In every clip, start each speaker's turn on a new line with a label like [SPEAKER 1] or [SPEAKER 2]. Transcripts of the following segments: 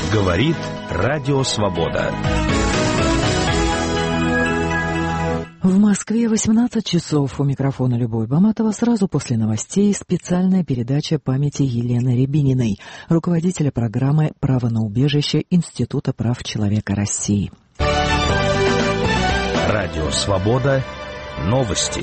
[SPEAKER 1] Говорит Радио Свобода.
[SPEAKER 2] В Москве 18 часов. У микрофона Любовь Баматова. Сразу после новостей специальная передача памяти Елены Рябининой, руководителя программы «Право на убежище» Института прав человека России.
[SPEAKER 1] Радио Свобода. Новости.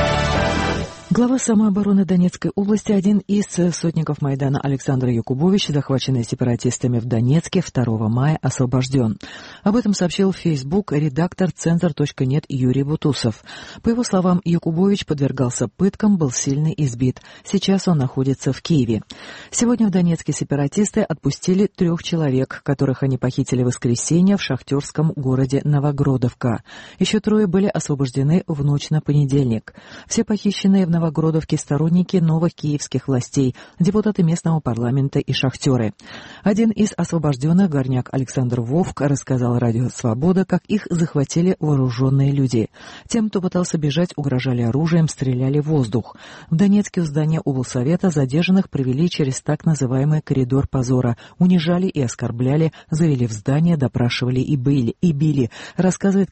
[SPEAKER 2] Глава самообороны Донецкой области, один из сотников Майдана Александр Якубович, захваченный сепаратистами в Донецке, 2 мая освобожден. Об этом сообщил в Facebook редактор Центр.нет Юрий Бутусов. По его словам, Якубович подвергался пыткам, был сильно избит. Сейчас он находится в Киеве. Сегодня в Донецке сепаратисты отпустили 3 человек, которых они похитили в воскресенье в шахтерском городе Новогродовка. Еще 3 были освобождены в ночь на понедельник. Все похищенные в Новогродовке сторонники новых киевских властей, депутаты местного парламента и шахтеры. Один из освобожденных, горняк Александр Вовк, рассказал Радио Свобода, как их захватили вооруженные люди. Тем, кто пытался бежать, угрожали оружием, стреляли в воздух. В Донецке у здания облсовета задержанных провели через так называемый коридор позора, унижали и оскорбляли, завели в здание, допрашивали и били, рассказал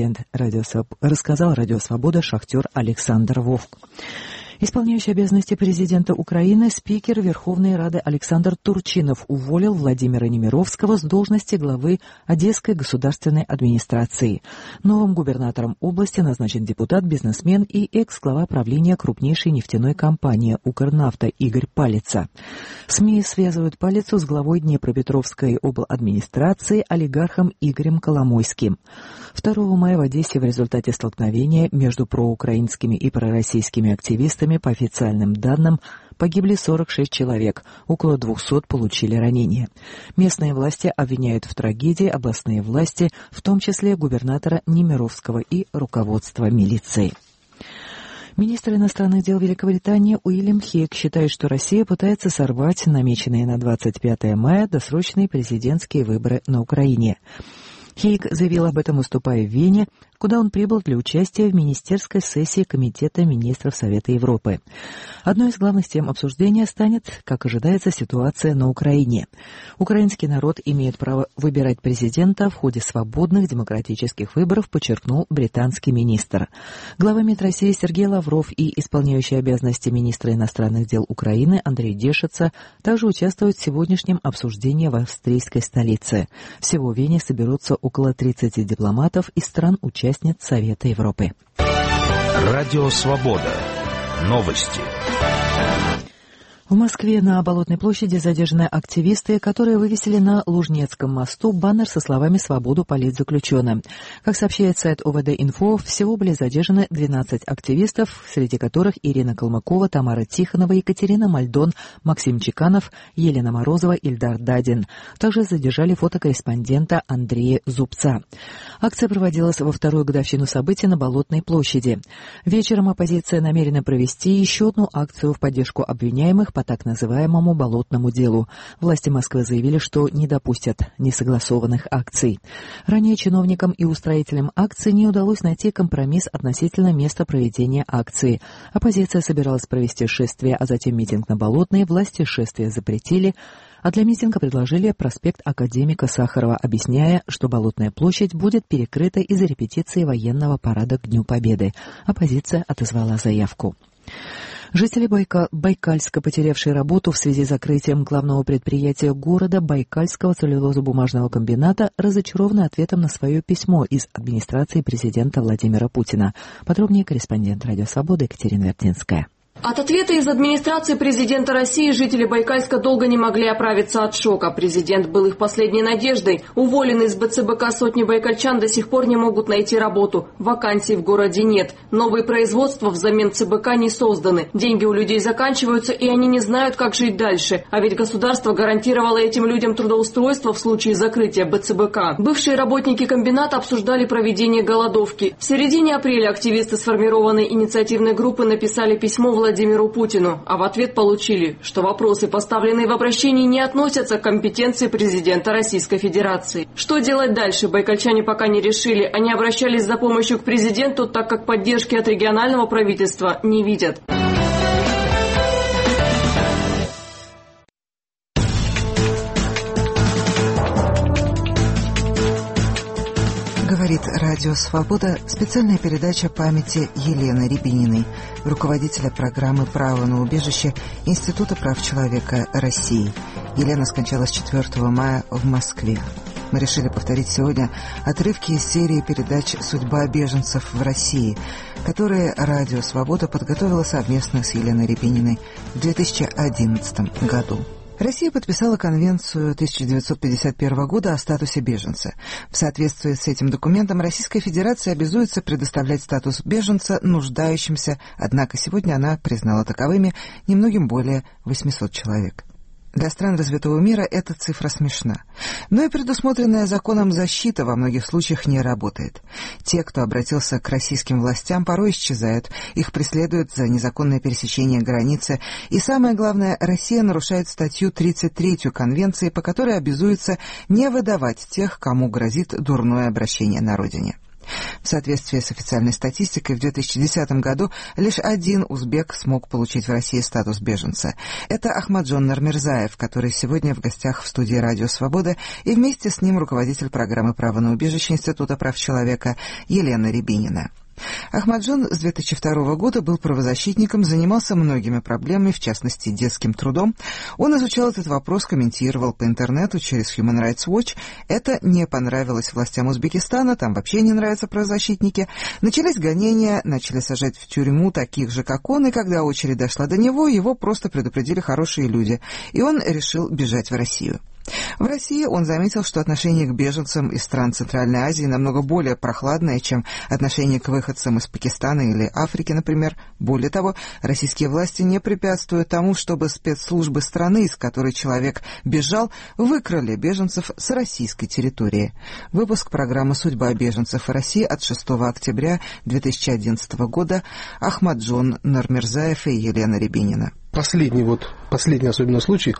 [SPEAKER 2] Радио Свобода шахтер Александр Вовк. Исполняющий обязанности президента Украины спикер Верховной Рады Александр Турчинов уволил Владимира Немировского с должности главы Одесской государственной администрации. Новым губернатором области назначен депутат, бизнесмен и экс-глава правления крупнейшей нефтяной компании «Укрнафта» Игорь Палица. СМИ связывают Палицу с главой Днепропетровской обладминистрации олигархом Игорем Коломойским. 2 мая в Одессе в результате столкновения между проукраинскими и пророссийскими активистами, по официальным данным, погибли 46 человек, около 200 получили ранения. Местные власти обвиняют в трагедии областные власти, в том числе губернатора Немировского и руководство милиции. Министр иностранных дел Великобритании Уильям Хейг считает, что Россия пытается сорвать намеченные на 25 мая досрочные президентские выборы на Украине. Хейг заявил об этом, выступая в Вене, куда он прибыл для участия в министерской сессии Комитета министров Совета Европы. Одной из главных тем обсуждения станет, как ожидается, ситуация на Украине. Украинский народ имеет право выбирать президента в ходе свободных демократических выборов, подчеркнул британский министр. Глава МИД России Сергей Лавров и исполняющий обязанности министра иностранных дел Украины Андрей Дешица также участвуют в сегодняшнем обсуждении в австрийской столице. Всего в Вене соберутся около 30 дипломатов из стран-участниц Совета Европы.
[SPEAKER 1] Радио Свобода. Новости.
[SPEAKER 2] В Москве на Болотной площади задержаны активисты, которые вывесили на Лужнецком мосту баннер со словами «Свободу политзаключенным». Как сообщает сайт ОВД-Инфо, всего были задержаны 12 активистов, среди которых Ирина Калмыкова, Тамара Тихонова, Екатерина Мальдон, Максим Чеканов, Елена Морозова, Ильдар Дадин. Также задержали фотокорреспондента Андрея Зубца. Акция проводилась во 2-ю годовщину событий на Болотной площади. Вечером оппозиция намерена провести еще одну акцию в поддержку обвиняемых по так называемому болотному делу. Власти Москвы заявили, что не допустят несогласованных акций. Ранее чиновникам и устроителям акции не удалось найти компромисс относительно места проведения акции. Оппозиция собиралась провести шествие, а затем митинг на Болотной. Власти шествие запретили, а для митинга предложили проспект Академика Сахарова, объясняя, что Болотная площадь будет перекрыта из-за репетиции военного парада к Дню Победы. Оппозиция отозвала заявку. Жители Байкальска, потерявшие работу в связи с закрытием главного предприятия города Байкальского целлюлозно-бумажного комбината, разочарованы ответом на свое письмо из администрации президента Владимира Путина. Подробнее корреспондент Радио Свобода Екатерина Вертинская.
[SPEAKER 3] От ответа из администрации президента России жители Байкальска долго не могли оправиться от шока. Президент был их последней надеждой. Уволенные из БЦБК сотни байкальчан до сих пор не могут найти работу. Вакансий в городе нет. Новые производства взамен ЦБК не созданы. Деньги у людей заканчиваются, и они не знают, как жить дальше. А ведь государство гарантировало этим людям трудоустройство в случае закрытия БЦБК. Бывшие работники комбината обсуждали проведение голодовки. В середине апреля активисты сформированной инициативной группы написали письмо Владимиру Путину, а в ответ получили, что вопросы, поставленные в обращении, не относятся к компетенции президента Российской Федерации. Что делать дальше, байкальчане пока не решили. Они обращались за помощью к президенту, так как поддержки от регионального правительства не видят.
[SPEAKER 4] говорит Радио Свобода, специальная передача памяти Елены Рябининой, руководителя программы «Право на убежище» Института прав человека России. Елена скончалась 4 мая в Москве. Мы решили повторить сегодня отрывки из серии передач «Судьба беженцев в России», которые Радио Свобода подготовила совместно с Еленой Рябининой в 2011 году. Россия подписала Конвенцию 1951 года о статусе беженца. В соответствии с этим документом Российская Федерация обязуется предоставлять статус беженца нуждающимся, однако сегодня она признала таковыми немногим более 800 человек. Для стран развитого мира эта цифра смешна. Но и предусмотренная законом защита во многих случаях не работает. Те, кто обратился к российским властям, порой исчезают, их преследуют за незаконное пересечение границы. И самое главное, Россия нарушает статью 33 Конвенции, по которой обязуется не выдавать тех, кому грозит дурное обращение на родине. В соответствии с официальной статистикой, в 2010 году лишь один узбек смог получить в России статус беженца. Это Ахмаджон Нормирзаев, который сегодня в гостях в студии «Радио Свобода», и вместе с ним руководитель программы «Право на убежище» Института прав человека Елена Рябинина. Ахмаджон с 2002 года был правозащитником, занимался многими проблемами, в частности, детским трудом. Он изучал этот вопрос, комментировал по интернету через Human Rights Watch. Это не понравилось властям Узбекистана, там вообще не нравятся правозащитники. Начались гонения, начали сажать в тюрьму таких же, как он, и когда очередь дошла до него, его просто предупредили хорошие люди, и он решил бежать в Россию. В России он заметил, что отношение к беженцам из стран Центральной Азии намного более прохладное, чем отношение к выходцам из Пакистана или Африки, например. Более того, российские власти не препятствуют тому, чтобы спецслужбы страны, из которой человек бежал, выкрали беженцев с российской территории. Выпуск программы «Судьба беженцев в России» от 6 октября 2011 года. Ахмаджон Нормирзаев и Елена Рябинина.
[SPEAKER 5] Последний особенно случай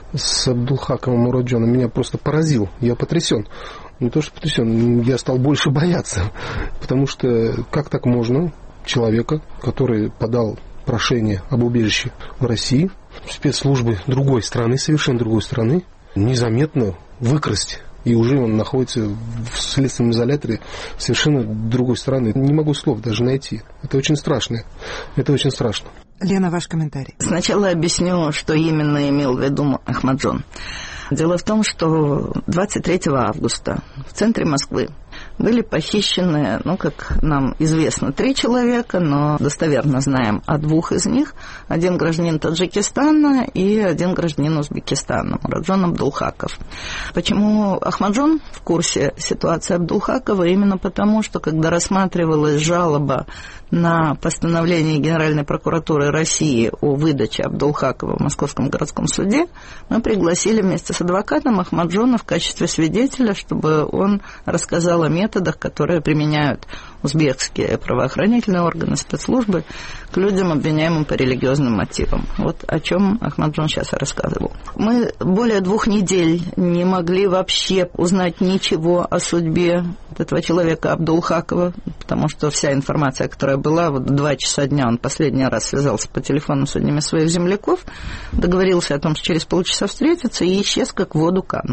[SPEAKER 5] с Абдулхаковым Муроджоном меня просто поразил. Я потрясен. Не то что потрясен, я стал больше бояться. Потому что как так можно человека, который подал прошение об убежище в России, спецслужбы другой страны, совершенно другой страны, незаметно выкрасть? И уже он находится в следственном изоляторе совершенно другой страны. Не могу слов даже найти. Это очень страшно. Это очень страшно.
[SPEAKER 4] Лена, ваш комментарий.
[SPEAKER 6] Сначала объясню, что именно имел в виду Ахмаджон. Дело в том, что 23 августа в центре Москвы были похищены, как нам известно, 3 человека, но достоверно знаем о 2 из них. Один гражданин Таджикистана и один гражданин Узбекистана, Муроджон Абдулхаков. Почему Ахмаджон в курсе ситуации Абдулхакова? Именно потому, что когда рассматривалась жалоба на постановление Генеральной прокуратуры России о выдаче Абдулхакова в Московском городском суде, мы пригласили вместе с адвокатом Ахмаджона в качестве свидетеля, чтобы он рассказал о методах, которые применяют узбекские правоохранительные органы, спецслужбы к людям, обвиняемым по религиозным мотивам. Вот о чем Ахмаджон сейчас рассказывал. Мы более 2 недель не могли вообще узнать ничего о судьбе этого человека Абдулхакова, потому что вся информация, которая была, в 2 часа дня он последний раз связался по телефону с одним из своих земляков, договорился о том, что через полчаса встретиться, и исчез, как в воду канул.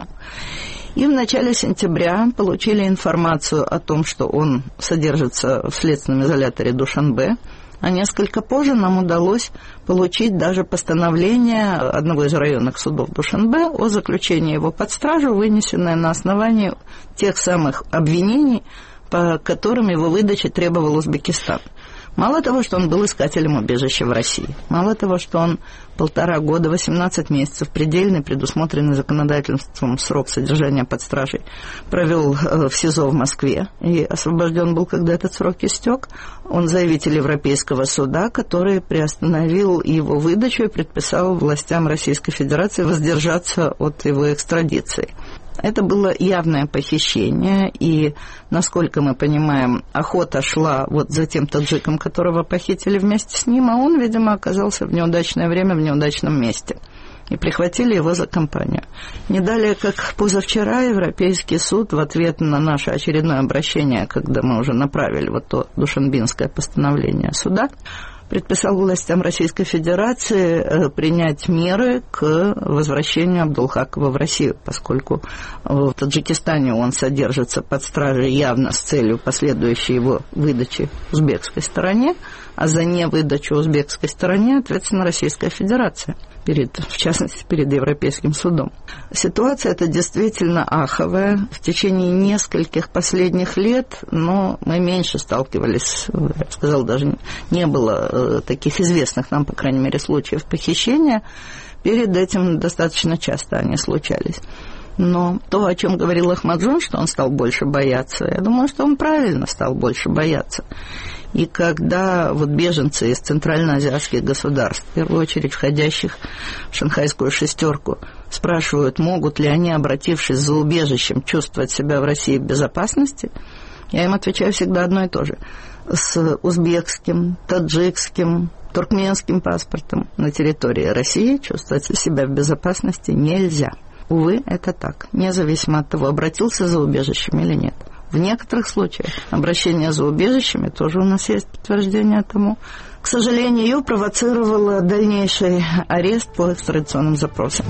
[SPEAKER 6] И в начале сентября получили информацию о том, что он содержится в следственном изоляторе Душанбе, а несколько позже нам удалось получить даже постановление одного из районных судов Душанбе о заключении его под стражу, вынесенное на основании тех самых обвинений, по которым его выдачи требовал Узбекистан. Мало того, что он был искателем убежища в России, мало того, что он 1,5 года, 18 месяцев, предельный, предусмотренный законодательством срок содержания под стражей, провел в СИЗО в Москве и освобожден был, когда этот срок истек. Он заявитель Европейского суда, который приостановил его выдачу и предписал властям Российской Федерации воздержаться от его экстрадиции. Это было явное похищение, и, насколько мы понимаем, охота шла вот за тем таджиком, которого похитили вместе с ним, а он, видимо, оказался в неудачное время в неудачном месте. И прихватили его за компанию. Не далее, как позавчера, Европейский суд в ответ на наше очередное обращение, когда мы уже направили вот то душанбинское постановление суда, предписал властям Российской Федерации принять меры к возвращению Абдулхакова в Россию, поскольку в Таджикистане он содержится под стражей явно с целью последующей его выдачи узбекской стороне, а за невыдачу узбекской стороне ответственна Российская Федерация, в частности, перед Европейским судом. Ситуация эта действительно аховая. В течение нескольких последних лет, но мы меньше сталкивались, я бы сказала, даже не было таких известных нам, по крайней мере, случаев похищения. Перед этим достаточно часто они случались. Но то, о чем говорил Ахмаджон, что он стал больше бояться, я думаю, что он правильно стал больше бояться. И когда вот беженцы из центральноазиатских государств, в первую очередь входящих в шанхайскую шестерку, спрашивают, могут ли они, обратившись за убежищем, чувствовать себя в России в безопасности, я им отвечаю всегда одно и то же. С узбекским, таджикским, туркменским паспортом на территории России чувствовать себя в безопасности нельзя. Увы, это так, независимо от того, обратился за убежищем или нет. В некоторых случаях обращение за убежищами, тоже у нас есть подтверждение тому, к сожалению, провоцировало дальнейший арест по экстрадиционным запросам.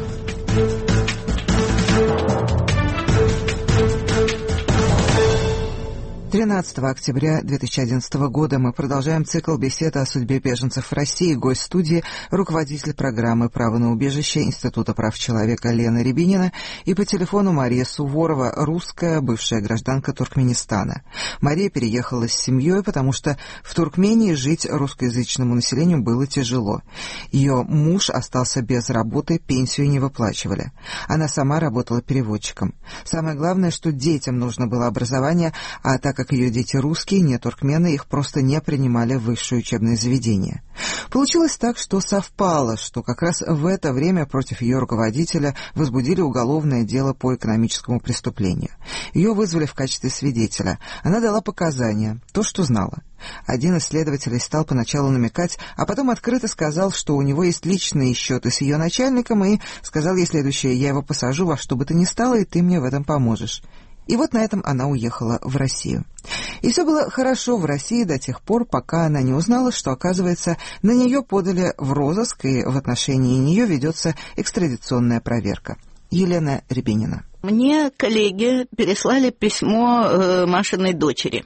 [SPEAKER 4] 13 октября 2011 года мы продолжаем цикл бесед о судьбе беженцев в России. Гость студии — руководитель программы «Право на убежище» Института прав человека Лена Рябинина, и по телефону Мария Суворова, русская, бывшая гражданка Туркменистана. Мария переехала с семьей, потому что в Туркмении жить русскоязычному населению было тяжело. Ее муж остался без работы, пенсию не выплачивали. Она сама работала переводчиком. Самое главное, что детям нужно было образование, а так как ее дети русские, не туркмены, их просто не принимали в высшее учебное заведение. Получилось так, что совпало, что как раз в это время против ее руководителя возбудили уголовное дело по экономическому преступлению. Ее вызвали в качестве свидетеля. Она дала показания, то, что знала. Один из следователей стал поначалу намекать, а потом открыто сказал, что у него есть личные счеты с ее начальником, и сказал ей следующее: «Я его посажу во что бы то ни стало, и ты мне в этом поможешь». И вот на этом она уехала в Россию. И все было хорошо в России до тех пор, пока она не узнала, что, оказывается, на нее подали в розыск, и в отношении нее ведется экстрадиционная проверка. Елена Рябинина.
[SPEAKER 6] Мне коллеги переслали письмо Машиной дочери,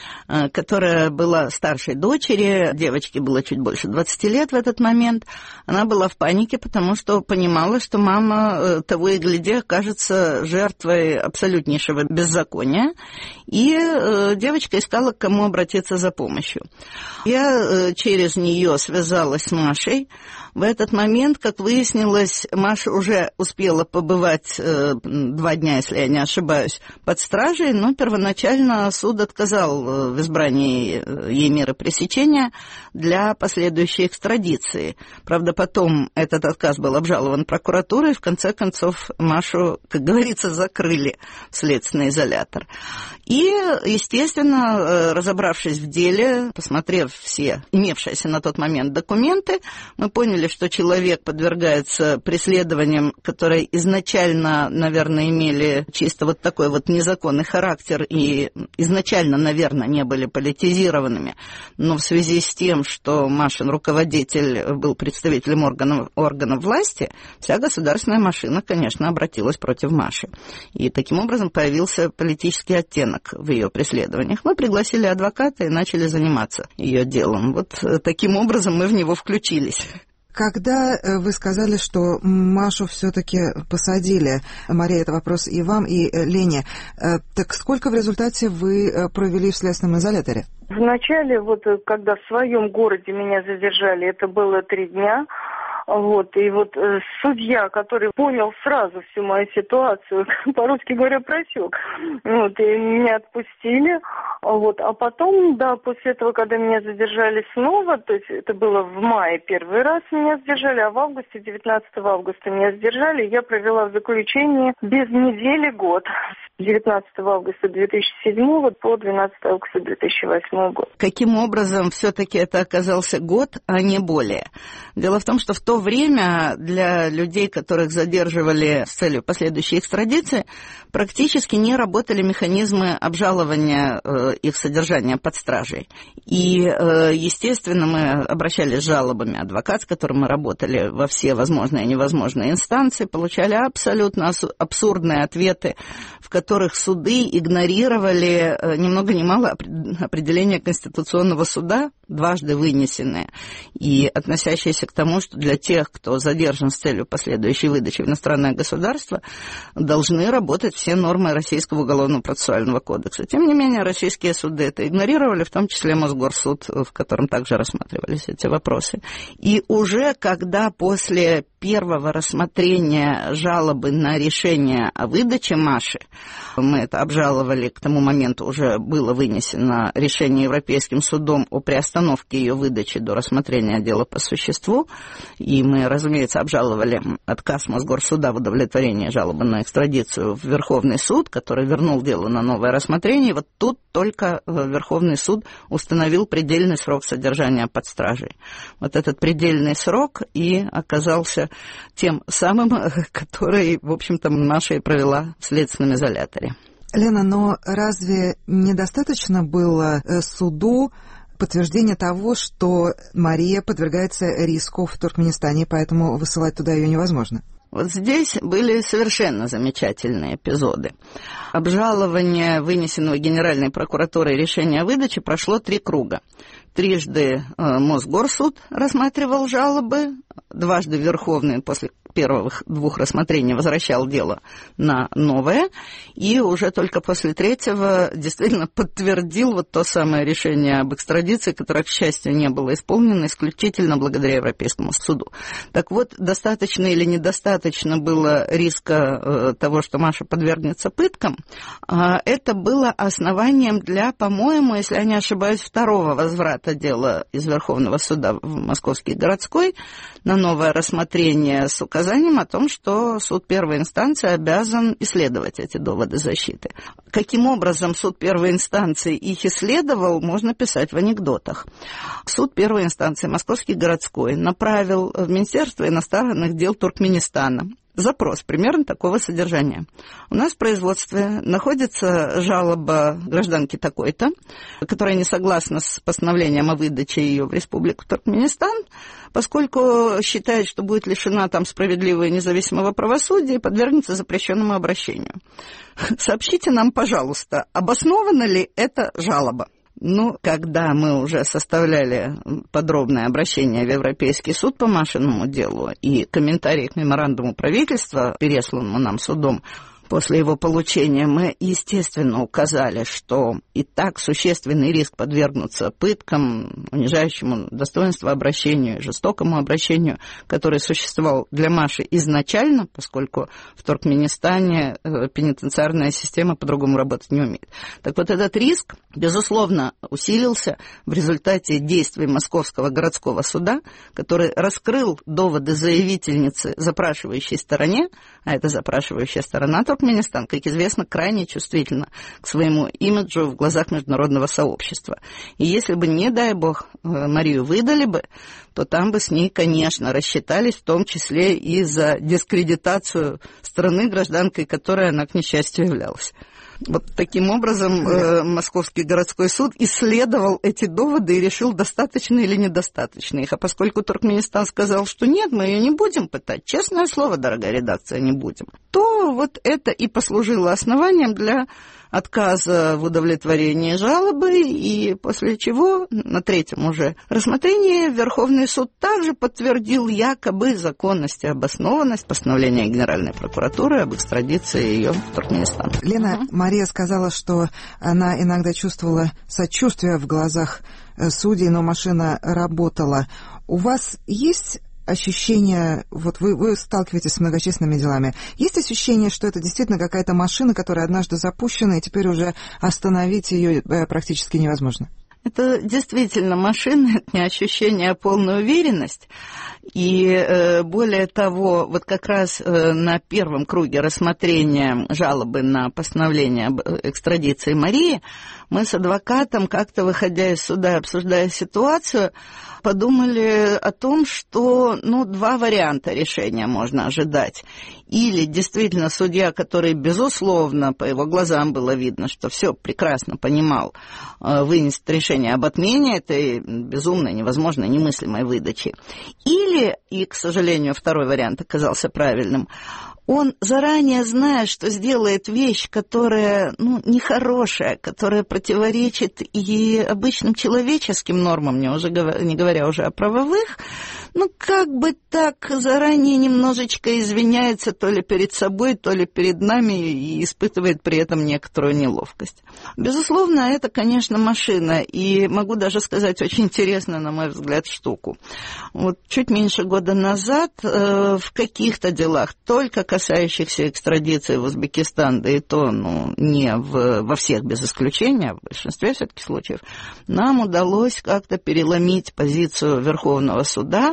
[SPEAKER 6] которая была старшей дочери, девочке было чуть больше 20 лет в этот момент. Она была в панике, потому что понимала, что мама того и гляди окажется жертвой абсолютнейшего беззакония, и девочка искала, к кому обратиться за помощью. Я через нее связалась с Машей. В этот момент, как выяснилось, Маша уже успела побывать 2 дня, если я не ошибаюсь, под стражей, но первоначально суд отказал в избрании ей меры пресечения для последующей экстрадиции. Правда, потом этот отказ был обжалован прокуратурой, и в конце концов Машу, как говорится, закрыли в следственный изолятор. И, естественно, разобравшись в деле, посмотрев все имевшиеся на тот момент документы, мы поняли, что человек подвергается преследованиям, которые изначально, наверное, имели чисто вот такой вот незаконный характер и изначально, наверное, не были политизированными. Но в связи с тем, что Машин руководитель был представителем органов власти, вся государственная машина, конечно, обратилась против Маши. И таким образом появился политический оттенок в ее преследованиях. Мы пригласили адвоката и начали заниматься ее делом. Вот таким образом мы в него включились.
[SPEAKER 4] Когда вы сказали, что Машу все-таки посадили, Мария, это вопрос и вам, и Лене, так сколько в результате вы провели в следственном изоляторе?
[SPEAKER 7] Вначале, вот когда в своем городе меня задержали, это было 3 дня. И судья, который понял сразу всю мою ситуацию, по-русски говоря, просек, и меня отпустили. А потом, после этого, когда меня задержали снова, то есть это было в мае первый раз меня задержали, а в августе, 19 августа меня задержали, я провела в заключении без недели год. С 19 августа 2007 по 12 августа 2008 год.
[SPEAKER 6] Каким образом все-таки это оказался год, а не более? Дело в том, что в то время для людей, которых задерживали с целью последующей экстрадиции, практически не работали механизмы обжалования их содержания под стражей. И, естественно, мы обращались с жалобами. Адвокат, с которым мы работали во все возможные и невозможные инстанции, получали абсолютно абсурдные ответы, в которых суды игнорировали ни много ни мало определения Конституционного суда, дважды вынесенные, и относящиеся к тому, что для тех, кто задержан с целью последующей выдачи в иностранное государство, должны работать все нормы Российского уголовного процессуального кодекса. Тем не менее, российские суды это игнорировали, в том числе Мосгорсуд, в котором также рассматривались эти вопросы. И уже когда после первого рассмотрения жалобы на решение о выдаче Маши, мы это обжаловали, к тому моменту уже было вынесено решение Европейским судом о приостановке ее выдачи до рассмотрения дела по существу, и мы, разумеется, обжаловали отказ Мосгорсуда в удовлетворении жалобы на экстрадицию в Верховный суд, который вернул дело на новое рассмотрение, и вот тут только Верховный суд установил предельный срок содержания под стражей. Вот этот предельный срок и оказался тем самым, который, в общем-то, Маша и провела в следственном изоляторе.
[SPEAKER 4] Лена, но разве недостаточно было суду подтверждения того, что Мария подвергается риску в Туркменистане, поэтому высылать туда ее невозможно?
[SPEAKER 6] Вот здесь были совершенно замечательные эпизоды. Обжалование вынесенного Генеральной прокуратурой решения о выдаче прошло 3 круга. Трижды Мосгорсуд рассматривал жалобы, дважды Верховный после первых 2 рассмотрений возвращал дело на новое, и уже только после 3-го действительно подтвердил вот то самое решение об экстрадиции, которое, к счастью, не было исполнено исключительно благодаря Европейскому суду. Так вот, достаточно или недостаточно было риска того, что Маша подвергнется пыткам, это было основанием для, по-моему, если я не ошибаюсь, 2-го возврата дела из Верховного суда в Московский городской на новое рассмотрение с указанием о том, что суд первой инстанции обязан исследовать эти доводы защиты. Каким образом суд первой инстанции их исследовал, можно писать в анекдотах. Суд первой инстанции, Московский городской, направил в Министерство иностранных дел Туркменистана запрос примерно такого содержания. У нас в производстве находится жалоба гражданки такой-то, которая не согласна с постановлением о выдаче ее в Республику Туркменистан, поскольку считает, что будет лишена там справедливого и независимого правосудия и подвергнется запрещенному обращению. Сообщите нам, пожалуйста, обоснована ли эта жалоба? Ну, когда мы уже составляли подробное обращение в Европейский суд по Машиному делу и комментарии к меморандуму правительства, пересланному нам судом, после его получения мы, естественно, указали, что и так существенный риск подвергнуться пыткам, унижающему достоинство обращению, жестокому обращению, который существовал для Маши изначально, поскольку в Туркменистане пенитенциарная система по-другому работать не умеет. Так вот, этот риск, безусловно, усилился в результате действий Московского городского суда, который раскрыл доводы заявительницы запрашивающей стороне, а это запрашивающая сторона Туркменистан, как известно, крайне чувствительна к своему имиджу в глазах международного сообщества. И если бы, не дай бог, Марию выдали бы, то там бы с ней, конечно, рассчитались, в том числе и за дискредитацию страны, гражданкой которой она, к несчастью, являлась. Вот таким образом Московский городской суд исследовал эти доводы и решил, достаточно или недостаточно их. А поскольку Туркменистан сказал, что нет, мы ее не будем пытать, честное слово, дорогая редакция, не будем, то вот это и послужило основанием для отказа в удовлетворении жалобы, и после чего на 3-м уже рассмотрении Верховный суд также подтвердил якобы законность и обоснованность постановления Генеральной прокуратуры об экстрадиции ее в Туркменистан.
[SPEAKER 4] Лена, Мария сказала, что она иногда чувствовала сочувствие в глазах судей, но машина работала. У вас есть ощущение, вот вы сталкиваетесь с многочисленными делами, есть ощущение, что это действительно какая-то машина, которая однажды запущена, и теперь уже остановить ее практически невозможно?
[SPEAKER 6] Это действительно машина, это не ощущение, а полная уверенность. И более того, вот как раз на первом круге рассмотрения жалобы на постановление об экстрадиции Марии мы с адвокатом, как-то выходя из суда и обсуждая ситуацию, подумали о том, что, два варианта решения можно ожидать. Или действительно судья, который, безусловно, по его глазам было видно, что все прекрасно понимал, вынесет решение об отмене этой безумной, невозможной, немыслимой выдачи. Или, и, к сожалению, второй вариант оказался правильным, он, заранее зная, что сделает вещь, которая, нехорошая, которая противоречит и обычным человеческим нормам, не говоря уже о правовых, как бы так заранее немножечко извиняется то ли перед собой, то ли перед нами и испытывает при этом некоторую неловкость. Безусловно, это, конечно, машина, и могу даже сказать очень интересную, на мой взгляд, штуку. Вот чуть меньше года назад в каких-то делах, только касающихся экстрадиции в Узбекистан, да и то, не во всех без исключения, в большинстве все-таки случаев, нам удалось как-то переломить позицию Верховного суда,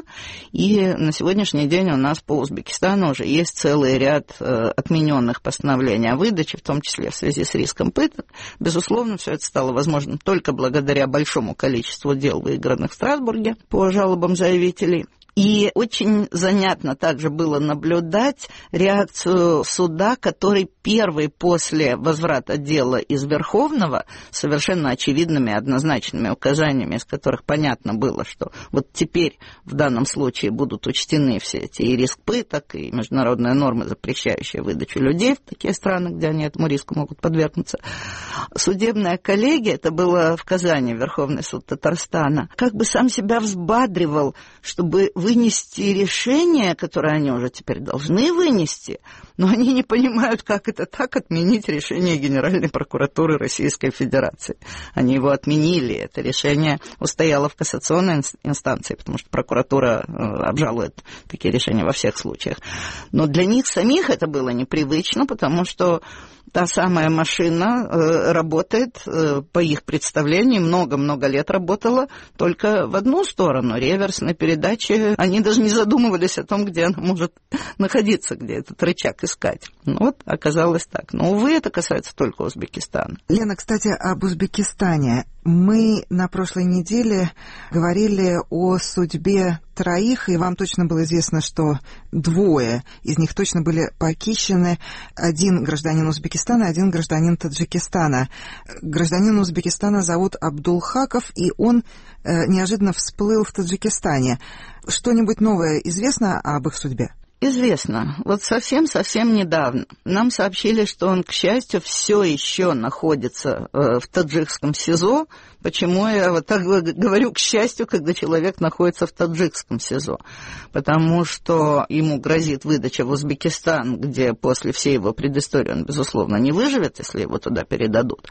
[SPEAKER 6] и на сегодняшний день у нас по Узбекистану уже есть целый ряд отмененных постановлений о выдаче, в том числе в связи с риском пыток. Безусловно, все это стало возможным только благодаря большому количеству дел, выигранных в Страсбурге по жалобам заявителей. И очень занятно также было наблюдать реакцию суда, который первый после возврата дела из Верховного совершенно очевидными однозначными указаниями, из которых понятно было, что вот теперь в данном случае будут учтены все эти и риск пыток, и международные нормы, запрещающие выдачу людей в такие страны, где они этому риску могут подвергнуться. Судебная коллегия, это было в Казани, Верховный суд Татарстана, как бы сам себя взбадривал, чтобы вынести решение, которое они уже теперь должны вынести, но они не понимают, как это так отменить решение Генеральной прокуратуры Российской Федерации. Они его отменили, это решение устояло в кассационной инстанции, потому что прокуратура обжалует такие решения во всех случаях. Но для них самих это было непривычно, потому что та самая машина работает, по их представлению, много-много лет работала только в одну сторону, реверсной передачи. Они даже не задумывались о том, где она может находиться, где этот рычаг искать. Вот оказалось так. Но, увы, это касается только Узбекистана.
[SPEAKER 4] Лена, кстати, об Узбекистане. Мы на прошлой неделе говорили о судьбе троих, и вам точно было известно, что двое из них точно были похищены. Один гражданин Узбекистана, один гражданин Таджикистана. Гражданина Узбекистана зовут Абдулхаков, и он неожиданно всплыл в Таджикистане. Что-нибудь новое известно об их судьбе?
[SPEAKER 6] Известно. Вот совсем недавно нам сообщили, что он, к счастью, все еще находится в таджикском СИЗО. Почему я вот так говорю «к счастью», когда человек находится в таджикском СИЗО? Потому что ему грозит выдача в Узбекистан, где после всей его предыстории он, безусловно, не выживет, если его туда передадут.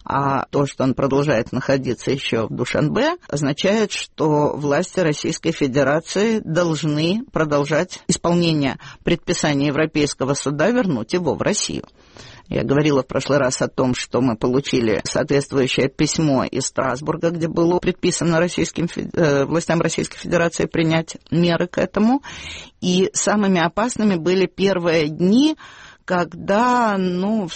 [SPEAKER 6] А то, что он продолжает находиться еще в Душанбе, означает, что власти Российской Федерации должны продолжать исполнение предписания Европейского суда вернуть его в Россию. Я говорила в прошлый раз о том, что мы получили соответствующее письмо из Страсбурга, где было предписано властям Российской Федерации принять меры к этому. И самыми опасными были первые дни, когда, в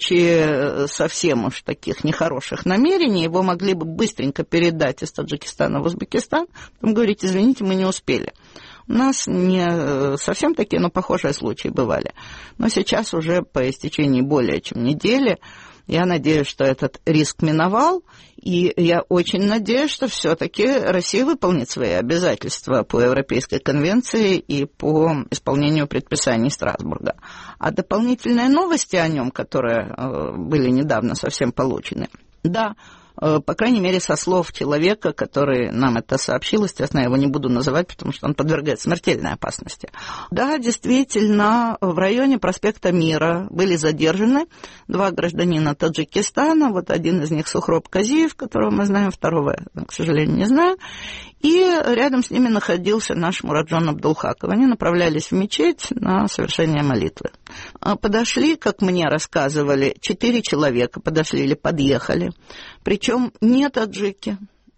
[SPEAKER 6] случае совсем уж таких нехороших намерений, его могли бы быстренько передать из Таджикистана в Узбекистан, потом говорить: извините, мы не успели. У нас не совсем такие, но похожие случаи бывали. Но сейчас уже по истечении более чем недели я надеюсь, что этот риск миновал, и я очень надеюсь, что все-таки Россия выполнит свои обязательства по Европейской конвенции и по исполнению предписаний Страсбурга. А дополнительные новости о нем, которые были недавно совсем получены, да, по крайней мере, со слов человека, который нам это сообщил, естественно, я его не буду называть, потому что он подвергает смертельной опасности. Да, действительно, в районе проспекта Мира были задержаны два гражданина Таджикистана, вот один из них Сухроб Казиев, которого мы знаем, второго, к сожалению, не знаю, и рядом с ними находился наш Мураджон Абдулхаков. Они направлялись в мечеть на совершение молитвы. Подошли, как мне рассказывали, 4 человека подошли или подъехали, причем не таджики.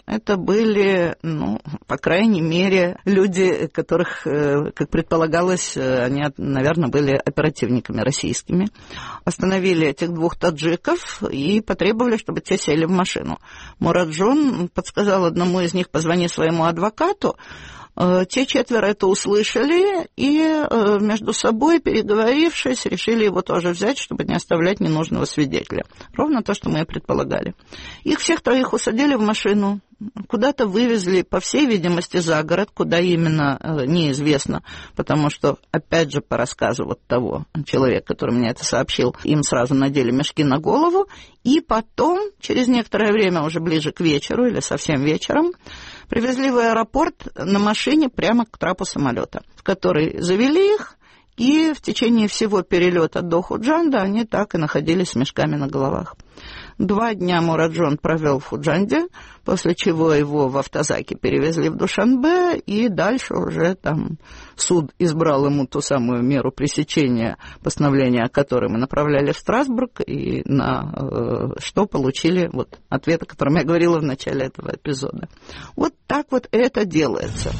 [SPEAKER 6] это были, по крайней мере, люди, которых, как предполагалось, они, наверное, были оперативниками российскими. Остановили этих двух таджиков и потребовали, чтобы те сели в машину. Мураджон подсказал одному из них: позвони своему адвокату. Те четверо это услышали и между собой, переговорившись, решили его тоже взять, чтобы не оставлять ненужного свидетеля. Ровно то, что мы и предполагали. Их всех троих усадили в машину, куда-то вывезли, по всей видимости, за город, куда именно, неизвестно, потому что, опять же, по рассказу вот того человека, который мне это сообщил, им сразу надели мешки на голову, и потом, через некоторое время, уже ближе к вечеру или совсем вечером, привезли в аэропорт на машине прямо к трапу самолета, в который завели их, и в течение всего перелета до Худжанда они так и находились с мешками на головах. 2 дня Мураджон провел в Худжанде, после чего его в автозаке перевезли в Душанбе, и дальше уже там суд избрал ему ту самую меру пресечения, постановление о которой мы направляли в Страсбург, и на что получили вот ответы, о котором я говорила в начале этого эпизода. Вот так вот это делается.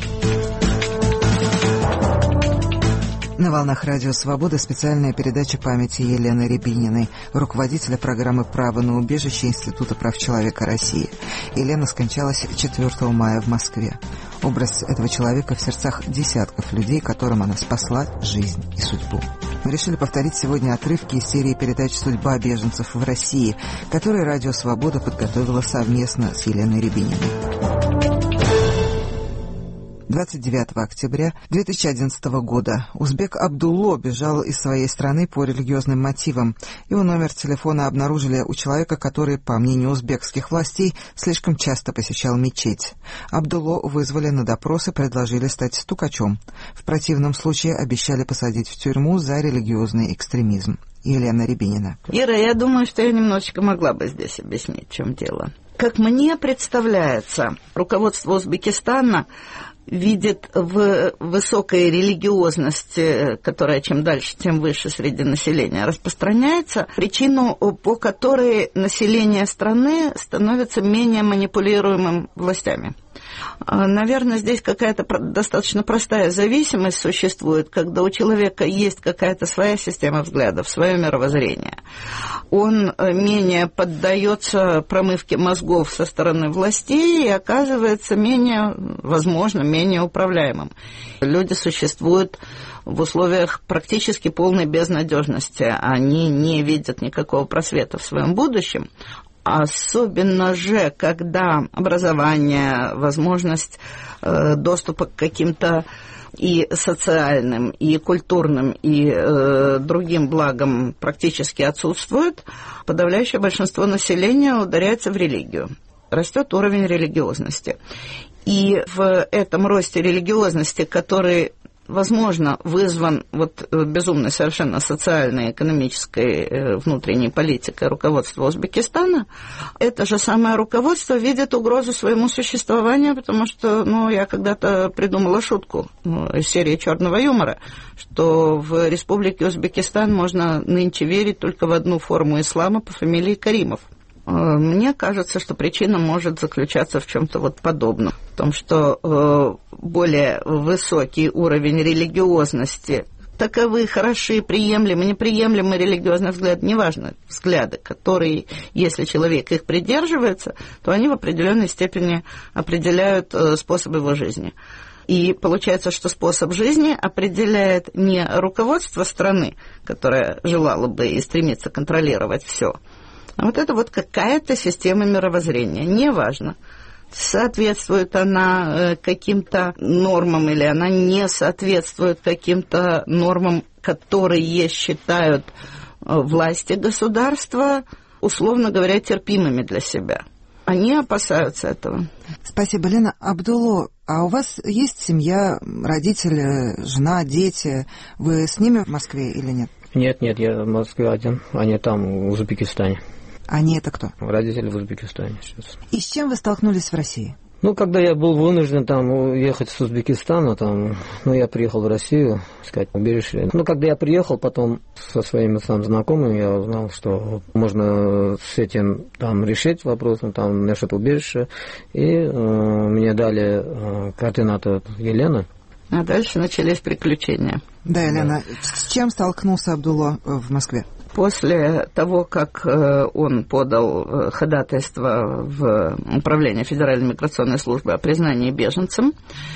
[SPEAKER 4] На волнах Радио Свобода специальная передача памяти Елены Рябининой, руководителя программы «Право на убежище» Института прав человека России. Елена скончалась 4 мая в Москве. Образ этого человека в сердцах десятков людей, которым она спасла жизнь и судьбу. Мы решили повторить сегодня отрывки из серии передач «Судьба беженцев в России», которые Радио Свобода подготовила совместно с Еленой Рябининой. 29 октября 2011 года узбек Абдулло бежал из своей страны по религиозным мотивам. Его номер телефона обнаружили у человека, который, по мнению узбекских властей, слишком часто посещал мечеть. Абдулло вызвали на допрос и предложили стать стукачом. В противном случае обещали посадить в тюрьму за религиозный экстремизм. Елена Рябинина.
[SPEAKER 6] Ира, я думаю, что я немножечко могла бы здесь объяснить, в чем дело. Как мне представляется, руководство Узбекистана видит в высокой религиозности, которая чем дальше, тем выше среди населения распространяется, причину, по которой население страны становится менее манипулируемым властями. Наверное, здесь какая-то достаточно простая зависимость существует, когда у человека есть какая-то своя система взглядов, свое мировоззрение. Он менее поддается промывке мозгов со стороны властей и оказывается менее управляемым. Люди существуют в условиях практически полной безнадежности. Они не видят никакого просвета в своем будущем. Особенно же, когда образование, возможность доступа к каким-то и социальным, и культурным, и другим благам практически отсутствует, подавляющее большинство населения ударяется в религию. Растет уровень религиозности. И в этом росте религиозности, который, возможно, вызван безумной совершенно социальной, экономической, внутренней политикой руководства Узбекистана, это же самое руководство видит угрозу своему существованию, потому что, я когда-то придумала шутку из серии «Черного юмора», что в Республике Узбекистан можно нынче верить только в одну форму ислама по фамилии Каримов. Мне кажется, что причина может заключаться в чем-то подобном. В том, что более высокий уровень религиозности, таковы хороши, приемлемы, неприемлемы религиозные взгляды, неважно, взгляды, которые, если человек их придерживается, то они в определенной степени определяют способ его жизни. И получается, что способ жизни определяет не руководство страны, которое желало бы и стремится контролировать все, а это какая-то система мировоззрения. Неважно, соответствует она каким-то нормам или она не соответствует каким-то нормам, которые считают власти государства, условно говоря, терпимыми для себя. Они опасаются этого.
[SPEAKER 4] Спасибо, Лена. Абдулло, а у вас есть семья, родители, жена, дети? Вы с ними в Москве или нет?
[SPEAKER 8] Нет, я в Москве один, они там, в Узбекистане.
[SPEAKER 4] Они это кто?
[SPEAKER 8] Родители в Узбекистане сейчас.
[SPEAKER 4] И с чем вы столкнулись в России?
[SPEAKER 8] Ну, когда я был вынужден там уехать с Узбекистана, там, ну, я приехал в Россию искать убежище. Ну, когда я приехал, потом со своими там знакомыми, я узнал, что можно с этим там решить вопрос, там, насчет убежища. И мне дали координаты Елены.
[SPEAKER 6] А дальше начались приключения.
[SPEAKER 4] Да, Елена, с чем столкнулся Абдулла в Москве?
[SPEAKER 6] После того, как он подал ходатайство в Управление Федеральной миграционной службы о признании беженцем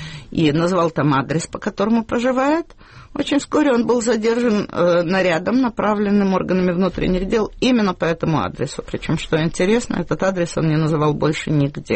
[SPEAKER 6] и назвал там адрес, по которому проживает, очень вскоре он был задержан нарядом, направленным органами внутренних дел именно по этому адресу. Причем, что интересно, этот адрес он не называл больше нигде.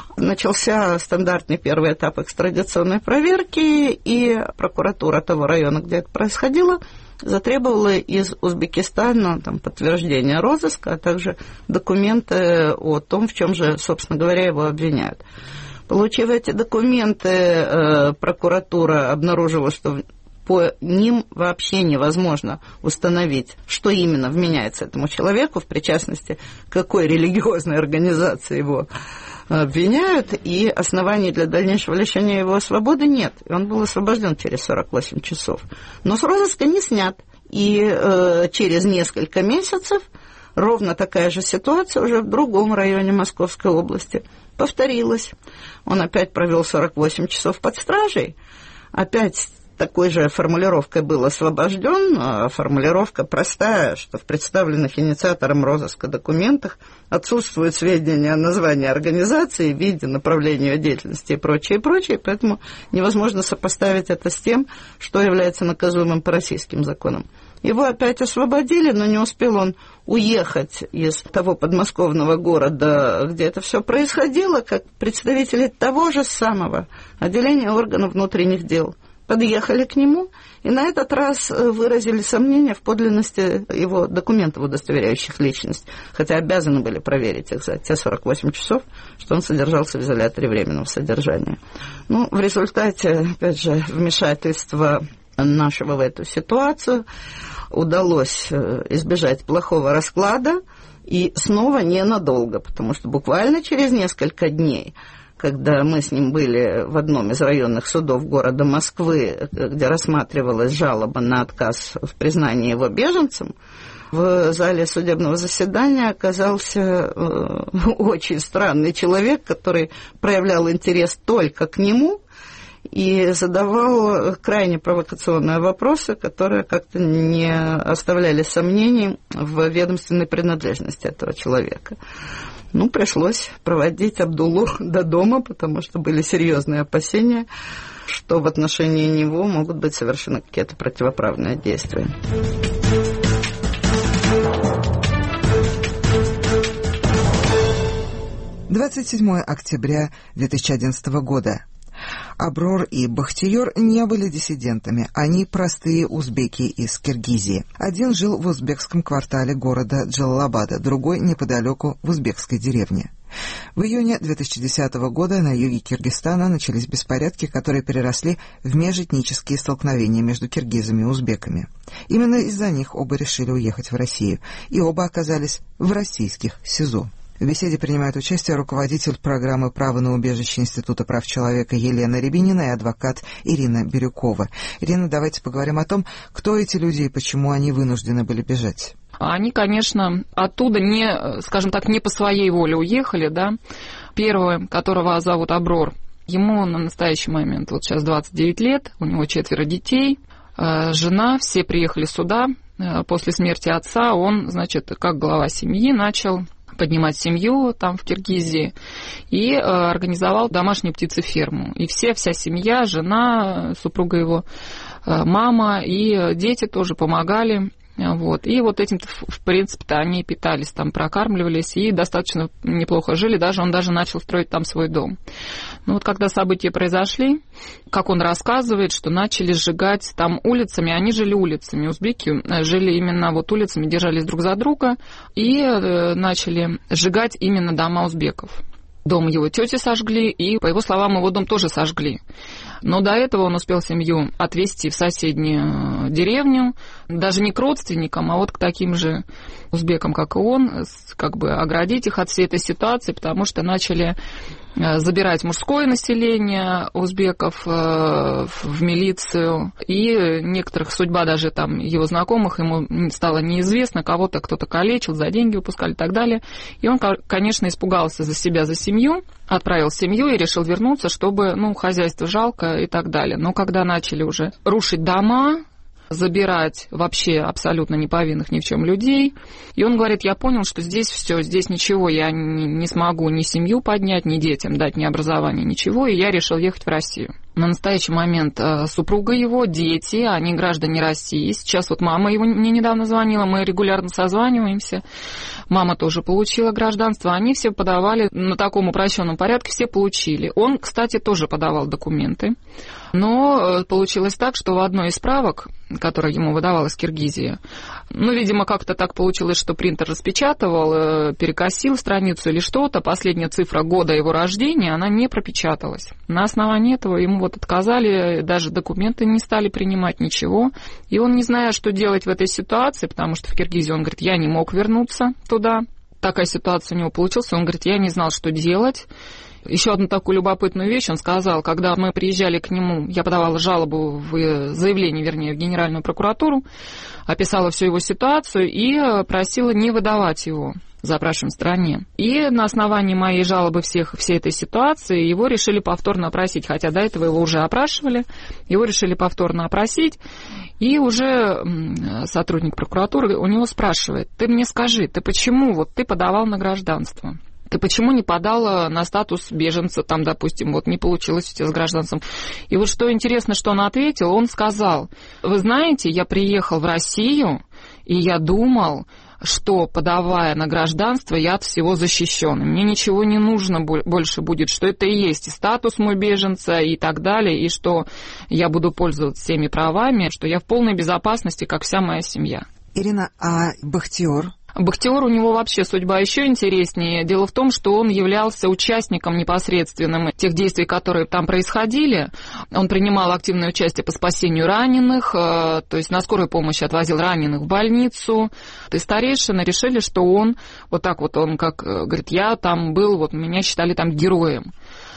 [SPEAKER 6] Начался стандартный первый этап экстрадиционной проверки, и прокуратура того района, где это происходило, затребовала из Узбекистана там, подтверждение розыска, а также документы о том, в чем же, собственно говоря, его обвиняют. Получив эти документы, прокуратура обнаружила, что по ним вообще невозможно установить, что именно вменяется этому человеку, в причастности к какой религиозной организации его обвиняют, и оснований для дальнейшего лишения его свободы нет. И он был освобожден через 48 часов. Но с розыска не снят. И через несколько месяцев ровно такая же ситуация уже в другом районе Московской области повторилась. Он опять провел 48 часов под стражей, опять такой же формулировкой был освобожден. Формулировка простая, что в представленных инициатором розыска документах отсутствуют сведения о названии организации, виде, направлении ее деятельности и прочее, поэтому невозможно сопоставить это с тем, что является наказуемым по российским законам. Его опять освободили, но не успел он уехать из того подмосковного города, где это все происходило, как представители того же самого отделения органов внутренних дел подъехали к нему и на этот раз выразили сомнения в подлинности его документов, удостоверяющих личность, хотя обязаны были проверить их за те 48 часов, что он содержался в изоляторе временного содержания. Ну, в результате, опять же, вмешательства нашего в эту ситуацию удалось избежать плохого расклада, и снова ненадолго, потому что буквально через несколько дней, когда мы с ним были в одном из районных судов города Москвы, где рассматривалась жалоба на отказ в признании его беженцем, в зале судебного заседания оказался очень странный человек, который проявлял интерес только к нему и задавал крайне провокационные вопросы, которые как-то не оставляли сомнений в ведомственной принадлежности этого человека. Ну, пришлось проводить Абдуллу до дома, потому что были серьезные опасения, что в отношении него могут быть совершены какие-то противоправные действия.
[SPEAKER 4] — 27 октября 2011 года. Аброр и Бахтиер не были диссидентами, они простые узбеки из Киргизии. Один жил в узбекском квартале города Джалалабада, другой неподалеку в узбекской деревне. В июне 2010 года на юге Киргизстана начались беспорядки, которые переросли в межэтнические столкновения между киргизами и узбеками. Именно из-за них оба решили уехать в Россию, и оба оказались в российских СИЗО. В беседе принимает участие руководитель программы «Право на убежище» Института прав человека Елена Рябинина и адвокат Ирина Бирюкова. Ирина, давайте поговорим о том, кто эти люди и почему они вынуждены были бежать.
[SPEAKER 9] Они, конечно, оттуда не, скажем так, не по своей воле уехали, да. Первый, которого зовут Аброр, ему на настоящий момент, вот сейчас 29 лет, у него 4 детей, жена, все приехали сюда. После смерти отца он, значит, как глава семьи начал поднимать семью там в Киргизии и организовал домашнюю птицеферму. И вся семья, жена, супруга его, мама и дети тоже помогали. Вот. И вот этим, в принципе-то, они питались, там прокармливались и достаточно неплохо жили. Он даже начал строить там свой дом. Но вот когда события произошли, как он рассказывает, что начали сжигать там улицами, они жили улицами, узбеки жили именно вот улицами, держались друг за друга и начали сжигать именно дома узбеков. Дом его тети сожгли, и, по его словам, его дом тоже сожгли. Но до этого он успел семью отвезти в соседнюю деревню, даже не к родственникам, а вот к таким же узбекам, как и он, как бы оградить их от всей этой ситуации, потому что начали забирать мужское население узбеков в милицию, и некоторых судьба даже там его знакомых ему стала неизвестна, кого-то кто-то калечил, за деньги выпускали и так далее. И он, конечно, испугался за себя, за семью, отправил семью и решил вернуться, чтобы, хозяйство жалко и так далее. Но когда начали уже рушить дома, забирать вообще абсолютно неповинных ни в чем людей. И он говорит, я понял, что здесь все, здесь ничего, я не смогу ни семью поднять, ни детям дать, ни образование, ничего, и я решил ехать в Россию. На настоящий момент супруга его, дети, они граждане России. Сейчас вот мама его мне недавно звонила, мы регулярно созваниваемся. Мама тоже получила гражданство. Они все подавали на таком упрощенном порядке, все получили. Он, кстати, тоже подавал документы. Но получилось так, что в одной из справок, которая ему выдавалась в Киргизии, видимо, как-то так получилось, что принтер распечатывал, перекосил страницу или что-то, последняя цифра года его рождения, она не пропечаталась. На основании этого ему отказали, даже документы не стали принимать, ничего. И он, не зная, что делать в этой ситуации, потому что в Киргизии он говорит, я не мог вернуться туда. Такая ситуация у него получилась, он говорит, я не знал, что делать. Еще одну такую любопытную вещь он сказал, когда мы приезжали к нему, я подавала жалобу заявление в Генеральную прокуратуру, описала всю его ситуацию и просила не выдавать его запрашиваемой стране. И на основании моей жалобы всей этой ситуации его решили повторно опросить, хотя до этого его уже опрашивали, его решили повторно опросить, и уже сотрудник прокуратуры у него спрашивает, ты мне скажи, ты почему ты подавал на гражданство? Ты почему не подала на статус беженца, там, допустим, не получилось у тебя с гражданством? И что интересно, что он ответил, он сказал, вы знаете, я приехал в Россию, и я думал, что, подавая на гражданство, я от всего защищен. Мне ничего не нужно больше будет, что это и есть и статус мой беженца, и так далее, и что я буду пользоваться всеми правами, что я в полной безопасности, как вся моя семья.
[SPEAKER 4] Ирина, а Бахтиер?
[SPEAKER 9] Бахтиер, у него вообще судьба еще интереснее. Дело в том, что он являлся участником непосредственным тех действий, которые там происходили. Он принимал активное участие по спасению раненых, то есть на скорую помощь отвозил раненых в больницу. И старейшины решили, что он он, как говорит, я там был, меня считали там героем.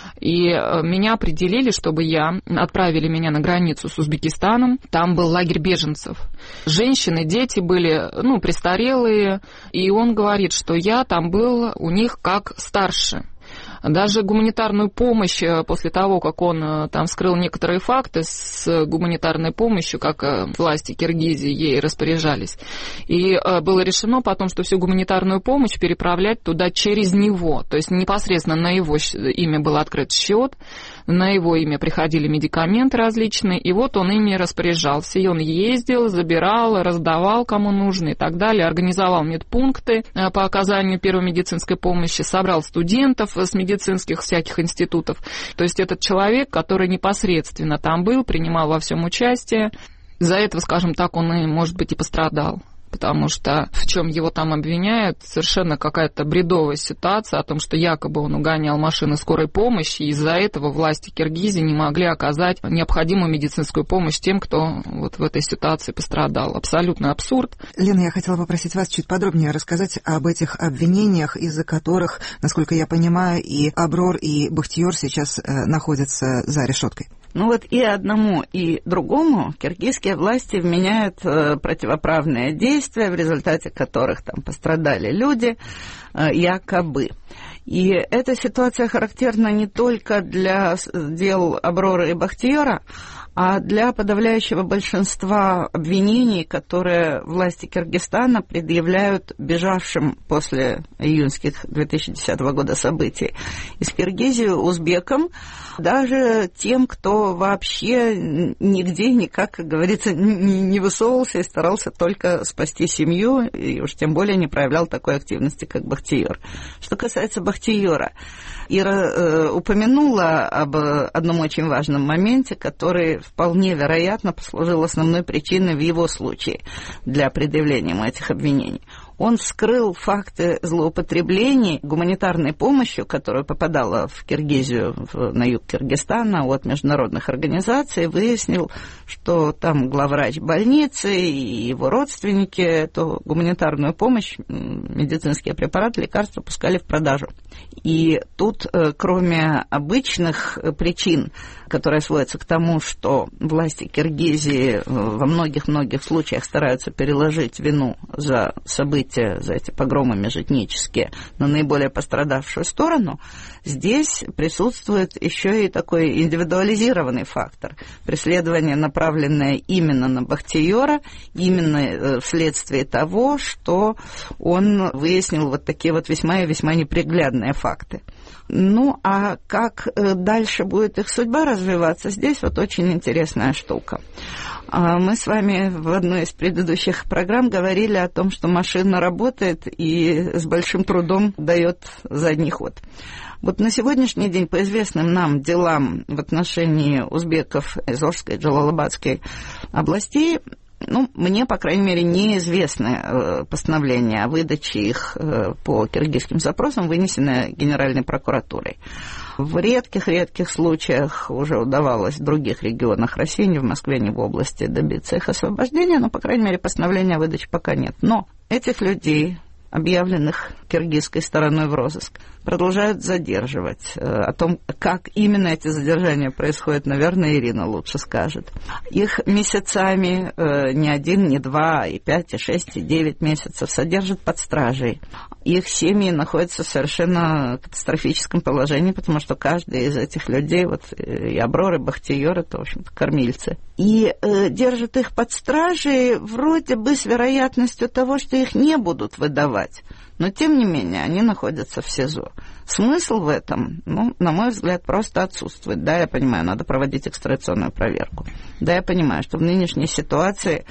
[SPEAKER 9] И меня определили, чтобы отправили меня на границу с Узбекистаном. Там был лагерь беженцев. Женщины, дети были, престарелые. И он говорит, что я там был у них как старший. Даже гуманитарную помощь, после того, как он там вскрыл некоторые факты с гуманитарной помощью, как власти Киргизии ей распоряжались, и было решено потом, что всю гуманитарную помощь переправлять туда через него, то есть непосредственно на его имя был открыт счет, на его имя приходили медикаменты различные, и он ими распоряжался, и он ездил, забирал, раздавал кому нужно и так далее, организовал медпункты по оказанию первой медицинской помощи, собрал студентов с медицинских всяких институтов. То есть этот человек, который непосредственно там был, принимал во всем участие, за это, скажем так, он, может быть, и пострадал. Потому что в чем его там обвиняют, совершенно какая-то бредовая ситуация о том, что якобы он угонял машины скорой помощи, и из-за этого власти Киргизии не могли оказать необходимую медицинскую помощь тем, кто в этой ситуации пострадал. Абсолютно абсурд.
[SPEAKER 4] Лена, я хотела попросить вас чуть подробнее рассказать об этих обвинениях, из-за которых, насколько я понимаю, и Аброр, и Бахтиер сейчас находятся за решеткой.
[SPEAKER 6] И одному, и другому киргизские власти вменяют противоправные действия, в результате которых там пострадали люди, якобы. И эта ситуация характерна не только для дел Аброра и Бахтиера, а для подавляющего большинства обвинений, которые власти Киргизстана предъявляют бежавшим после июньских 2010 года событий из Киргизии узбекам, даже тем, кто вообще нигде никак, как говорится, не высовывался и старался только спасти семью, и уж тем более не проявлял такой активности, как Бахтиер. Что касается Бахтиера, Ира упомянула об одном очень важном моменте, который вполне вероятно послужил основной причиной в его случае для предъявления ему этих обвинений. Он вскрыл факты злоупотреблений гуманитарной помощью, которая попадала в Киргизию, на юг Киргизстана от международных организаций, выяснил, что там главврач больницы и его родственники эту гуманитарную помощь, медицинские препараты, лекарства пускали в продажу. И тут, кроме обычных причин, которые сводятся к тому, что власти Киргизии во многих-многих случаях стараются переложить вину за события, за эти погромы межэтнические на наиболее пострадавшую сторону, здесь присутствует еще и такой индивидуализированный фактор. Преследование, направленное именно на Бахтиера, именно вследствие того, что он выяснил вот такие вот весьма и весьма неприглядные факты. Ну, а как дальше будет их судьба развиваться, здесь вот очень интересная штука. Мы с вами в одной из предыдущих программ говорили о том, что машина работает и с большим трудом дает задний ход. Вот на сегодняшний день по известным нам делам в отношении узбеков из Ошской и Джалалабадской областей, мне, по крайней мере, неизвестны постановления о выдаче их по киргизским запросам, вынесенные Генеральной прокуратурой. В редких случаях уже удавалось в других регионах России, не в Москве, не в области, добиться их освобождения, но, по крайней мере, постановления о выдаче пока нет. Но этих людей, объявленных киргизской стороной в розыск, продолжают задерживать. О том, как именно эти задержания происходят, наверное, Ирина лучше скажет. Их месяцами, не 1, не 2, и 5, и 6, и 9 месяцев содержат под стражей. Их семьи находятся в совершенно катастрофическом положении, потому что каждый из этих людей, вот и Аброр, и Бахтиер, это, в общем-то, кормильцы. И держат их под стражей вроде бы с вероятностью того, что их не будут выдавать. Но, тем не менее, они находятся в СИЗО. Смысл в этом, на мой взгляд, просто отсутствует. Да, я понимаю, надо проводить экстрадиционную проверку. Да, я понимаю, что в нынешней ситуации,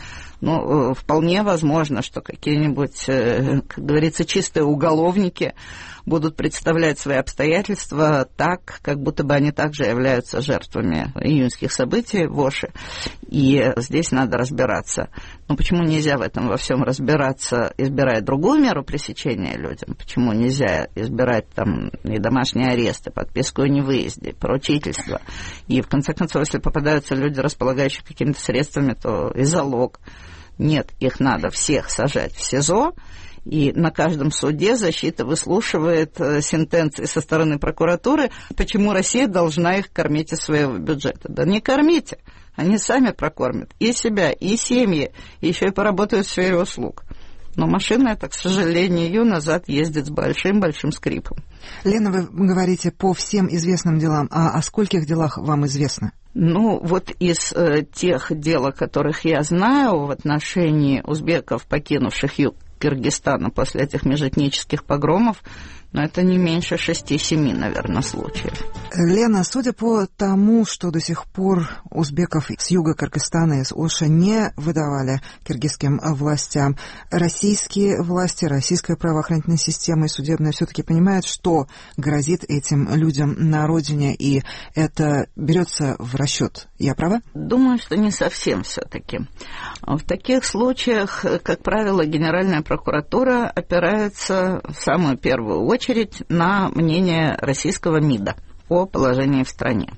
[SPEAKER 6] вполне возможно, что какие-нибудь, как говорится, чистые уголовники будут представлять свои обстоятельства так, как будто бы они также являются жертвами июньских событий в Оше. И здесь надо разбираться. Но почему нельзя в этом во всем разбираться, избирая другую меру пресечения людям? Почему нельзя избирать там и домашние аресты, подписку о невыезде, поручительство? И, в конце концов, если попадаются люди, располагающие какими-то средствами, то и залог. Нет, их надо всех сажать в СИЗО, и на каждом суде защита выслушивает сентенции со стороны прокуратуры, почему Россия должна их кормить из своего бюджета. Да не кормите, они сами прокормят и себя, и семьи, и еще и поработают в сфере услуг. Но машина эта, к сожалению, назад ездит с большим-большим скрипом.
[SPEAKER 4] Лена, вы говорите по всем известным делам, а о скольких делах вам известно?
[SPEAKER 6] Вот из тех дел, о которых я знаю в отношении узбеков, покинувших юг Киргизстана после этих межэтнических погромов, но это не меньше 6-7, наверное, случаев.
[SPEAKER 4] Лена, судя по тому, что до сих пор узбеков с юга Кыргызстана, из Оша, не выдавали киргизским властям, российские власти, российская правоохранительная система и судебная все-таки понимают, что грозит этим людям на родине, и это берется в расчет. Я права?
[SPEAKER 6] Думаю, что не совсем все-таки. В таких случаях, как правило, Генеральная прокуратура опирается в самую первую очередь на мнение российского МИДа о положении в стране.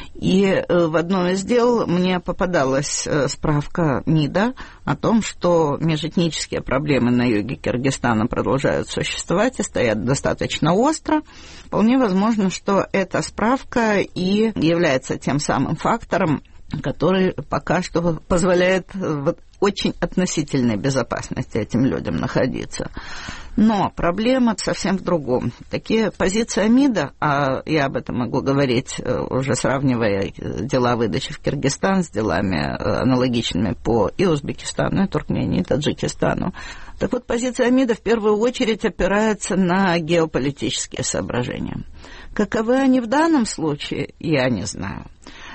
[SPEAKER 6] И в одном из дел мне попадалась справка МИДа о том, что межэтнические проблемы на юге Киргизстана продолжают существовать и стоят достаточно остро. Вполне возможно, что эта справка и является тем самым фактором, который пока что позволяет в очень относительной безопасности этим людям находиться. Но проблема совсем в другом. Такие позиции МИДа, а я об этом могу говорить, уже сравнивая дела выдачи в Киргизстан с делами аналогичными по и Узбекистану, и Туркмении, и Таджикистану. Так вот, позиция МИДа в первую очередь опирается на геополитические соображения. Каковы они в данном случае, я не знаю.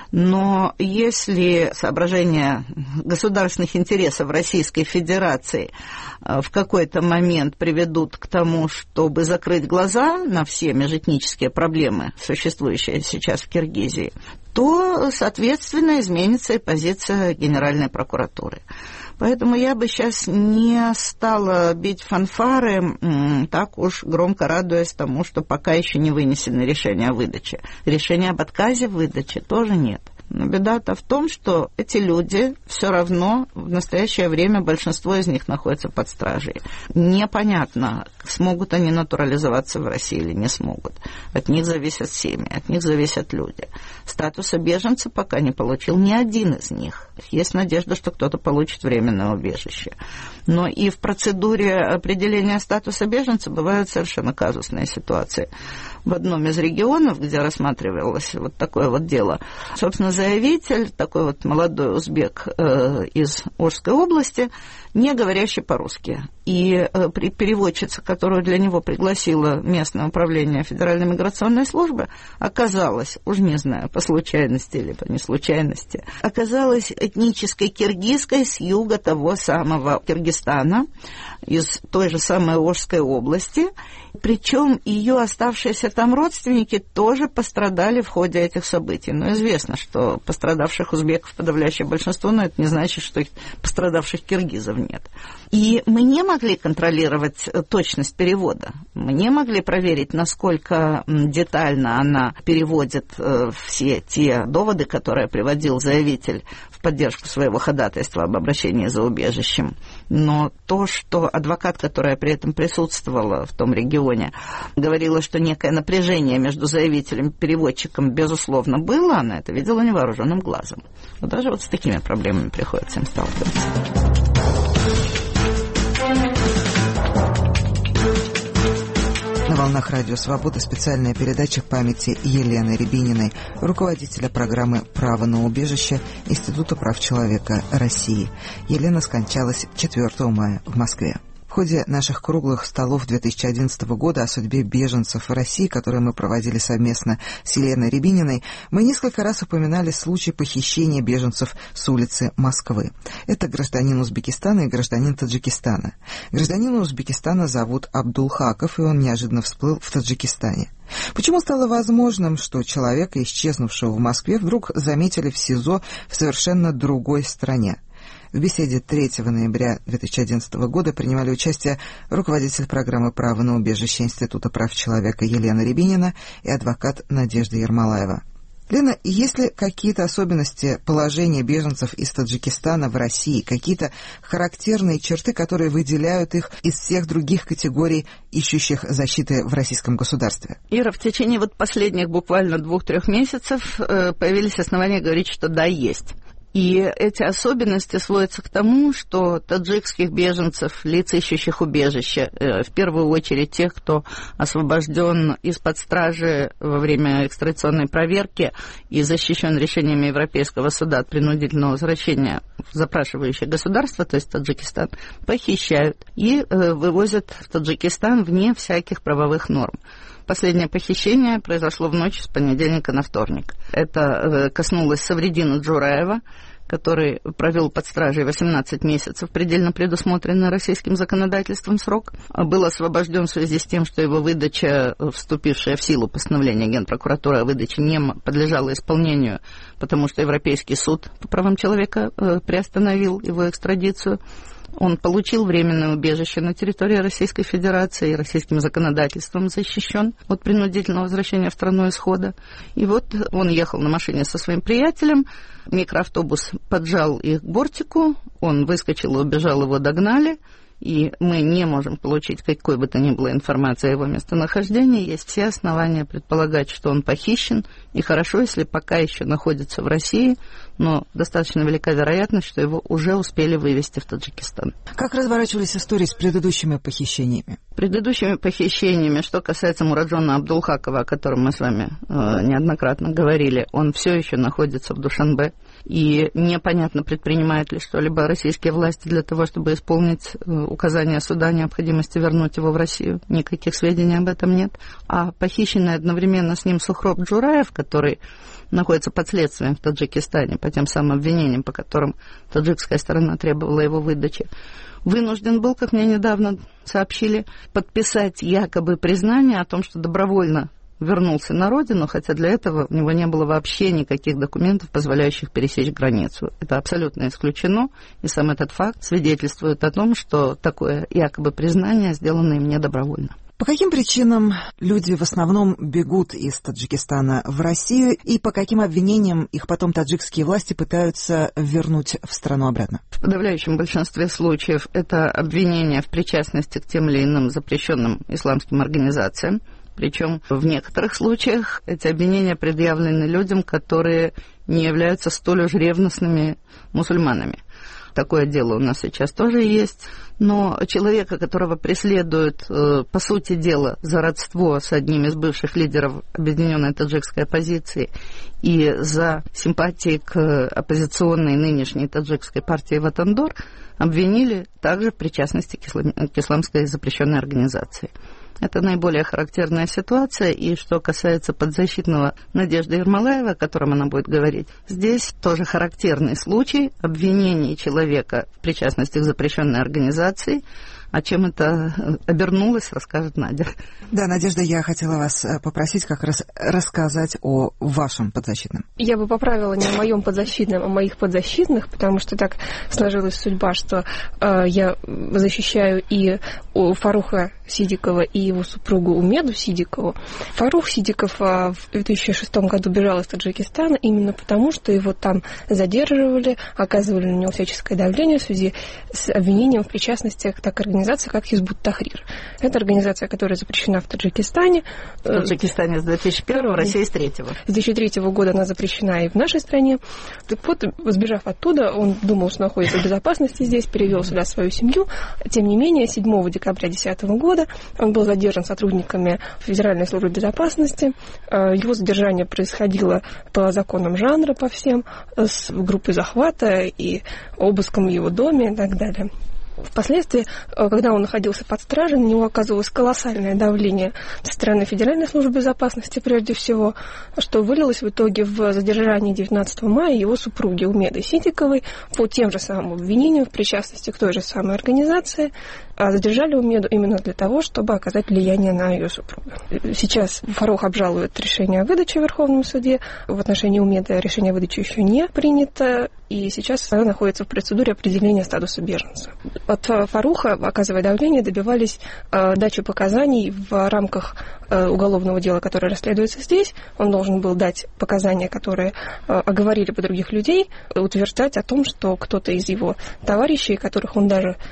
[SPEAKER 6] Но если соображения государственных интересов Российской Федерации в какой-то момент приведут к тому, чтобы закрыть глаза на все межэтнические проблемы, существующие сейчас в Киргизии, то, соответственно, изменится и позиция Генеральной прокуратуры. Поэтому я бы сейчас не стала бить фанфары, так уж громко радуясь тому, что пока еще не вынесено решение о выдаче. Решения об отказе в выдаче тоже нет. Но беда-то в том, что эти люди все равно в настоящее время большинство из них находятся под стражей. Непонятно, смогут они натурализоваться в России или не смогут. От них зависят семьи, от них зависят люди. Статуса беженца пока не получил ни один из них. Есть надежда, что кто-то получит временное убежище. Но и в процедуре определения статуса беженца бывают совершенно казусные ситуации. В одном из регионов, где рассматривалось вот такое вот дело, собственно, заявитель, такой вот молодой узбек из Орской области, не говорящий по-русски. И переводчица, которую для него пригласило местное управление Федеральной миграционной службы, оказалась, уж не знаю, по случайности или по неслучайности, оказалась этнической киргизской с юга того самого Киргизстана, из той же самой Орской области. Причем ее оставшиеся там родственники тоже пострадали в ходе этих событий. Но известно, что пострадавших узбеков подавляющее большинство, но это не значит, что пострадавших киргизов нет. И мы не могли контролировать точность перевода. Мы не могли проверить, насколько детально она переводит все те доводы, которые приводил заявитель в поддержку своего ходатайства об обращении за убежищем. Но то, что адвокат, которая при этом присутствовала в том регионе, говорила, что некое напряжение между заявителем и переводчиком, безусловно, было, она это видела невооруженным глазом. Но даже вот с такими проблемами приходится им сталкиваться.
[SPEAKER 4] На волнах Радио Свобода специальная передача памяти Елены Рябининой, руководителя программы «Право на убежище» Института прав человека России. Елена скончалась 4 мая в Москве. В ходе наших круглых столов 2011 года о судьбе беженцев в России, которые мы проводили совместно с Еленой Рябининой, мы несколько раз упоминали случай похищения беженцев с улицы Москвы. Это гражданин Узбекистана и гражданин Таджикистана. Гражданина Узбекистана зовут Абдулхаков, и он неожиданно всплыл в Таджикистане. Почему стало возможным, что человека, исчезнувшего в Москве, вдруг заметили в СИЗО в совершенно другой стране? В беседе 3 ноября 2011 года принимали участие руководитель программы «Право на убежище» Института прав человека Елена Рябинина и адвокат Надежда Ермолаева. Лена, есть ли какие-то особенности положения беженцев из Таджикистана в России, какие-то характерные черты, которые выделяют их из всех других категорий, ищущих защиты в российском государстве?
[SPEAKER 6] Ира, в течение вот последних буквально 2-3 месяцев появились основания говорить, что да, есть. И эти особенности сводятся к тому, что таджикских беженцев, лиц, ищущих убежище, в первую очередь тех, кто освобожден из-под стражи во время экстрадиционной проверки и защищен решениями Европейского суда от принудительного возвращения в запрашивающее государство, то есть Таджикистан, похищают и вывозят в Таджикистан вне всяких правовых норм. Последнее похищение произошло в ночь с понедельника на вторник. Это коснулось Савредина Джураева, который провел под стражей 18 месяцев, предельно предусмотренный российским законодательством срок. Был освобожден в связи с тем, что его выдача, вступившая в силу постановления Генпрокуратуры о выдаче, не подлежала исполнению, потому что Европейский суд по правам человека приостановил его экстрадицию. Он получил временное убежище на территории Российской Федерации и российским законодательством защищен от принудительного возвращения в страну исхода. И вот он ехал на машине со своим приятелем, микроавтобус поджал их к бортику, он выскочил и убежал, его догнали, и мы не можем получить какой бы то ни было информации о его местонахождении. Есть все основания предполагать, что он похищен, и хорошо, если пока еще находится в России, но достаточно велика вероятность, что его уже успели вывезти в Таджикистан.
[SPEAKER 4] Как разворачивались истории с предыдущими похищениями?
[SPEAKER 6] Предыдущими похищениями, что касается Мураджона Абдулхакова, о котором мы с вами неоднократно говорили, он все еще находится в Душанбе, и непонятно, предпринимают ли что-либо российские власти для того, чтобы исполнить указания суда о необходимости вернуть его в Россию. Никаких сведений об этом нет. А похищенный одновременно с ним Сухроб Джураев, который находится под следствием в Таджикистане по тем самым обвинениям, по которым таджикская сторона требовала его выдачи, вынужден был, как мне недавно сообщили, подписать якобы признание о том, что добровольно вернулся на родину, хотя для этого у него не было вообще никаких документов, позволяющих пересечь границу. Это абсолютно исключено, и сам этот факт свидетельствует о том, что такое якобы признание сделано им недобровольно.
[SPEAKER 4] По каким причинам люди в основном бегут из Таджикистана в Россию, и по каким обвинениям их потом таджикские власти пытаются вернуть в страну обратно?
[SPEAKER 6] В подавляющем большинстве случаев это обвинения в причастности к тем или иным запрещенным исламским организациям. Причем в некоторых случаях эти обвинения предъявлены людям, которые не являются столь уж ревностными мусульманами. Такое дело у нас сейчас тоже есть. Но человека, которого преследуют, по сути дела, за родство с одним из бывших лидеров объединенной таджикской оппозиции и за симпатии к оппозиционной нынешней таджикской партии «Ватандор», обвинили также в причастности к исламской запрещенной организации. Это наиболее характерная ситуация, и что касается подзащитного Надежды Ермолаевой, о котором она будет говорить, здесь тоже характерный случай обвинений человека в причастности к запрещенной организации. А чем это обернулось, расскажет Надя.
[SPEAKER 4] Да, Надежда, я хотела вас попросить как раз рассказать о вашем подзащитном.
[SPEAKER 10] Я бы поправила не о моем подзащитном, а о моих подзащитных, потому что так сложилась судьба, что я защищаю и Фаруха Сидикова, и его супругу Умеду Сидикову. Фарух Сидиков в 2006 году бежал из Таджикистана именно потому, что его там задерживали, оказывали на него всяческое давление в связи с обвинением в причастности к такой организации, как Хизбут Тахрир. Это организация, которая запрещена в Таджикистане.
[SPEAKER 6] В Таджикистане с 2001, в России с 2003.
[SPEAKER 10] С 2003 года она запрещена и в нашей стране. Так вот, сбежав оттуда, он думал, что находится в безопасности здесь, перевел сюда свою семью. Тем не менее, 7 декабря 2010 года он был задержан сотрудниками Федеральной службы безопасности. Его задержание происходило по законам жанра, по всем, с группой захвата и обыском в его доме и так далее. Впоследствии, когда он находился под стражей, на него оказывалось колоссальное давление со стороны Федеральной службы безопасности, прежде всего, что вылилось в итоге в задержание 19 мая его супруги Умеды Сидиковой по тем же самым обвинениям в причастности к той же самой организации. А задержали Умеду именно для того, чтобы оказать влияние на ее супруга. Сейчас Фарух обжалует решение о выдаче в Верховном суде. В отношении Умеды решение о выдаче еще не принято, и сейчас она находится в процедуре определения статуса беженца. От Фаруха, оказывая давление, добивались дачи показаний в рамках уголовного дела, которое расследуется здесь. Он должен был дать показания, которые оговорили бы других людей, утверждать о том, что кто-то из его товарищей, которых он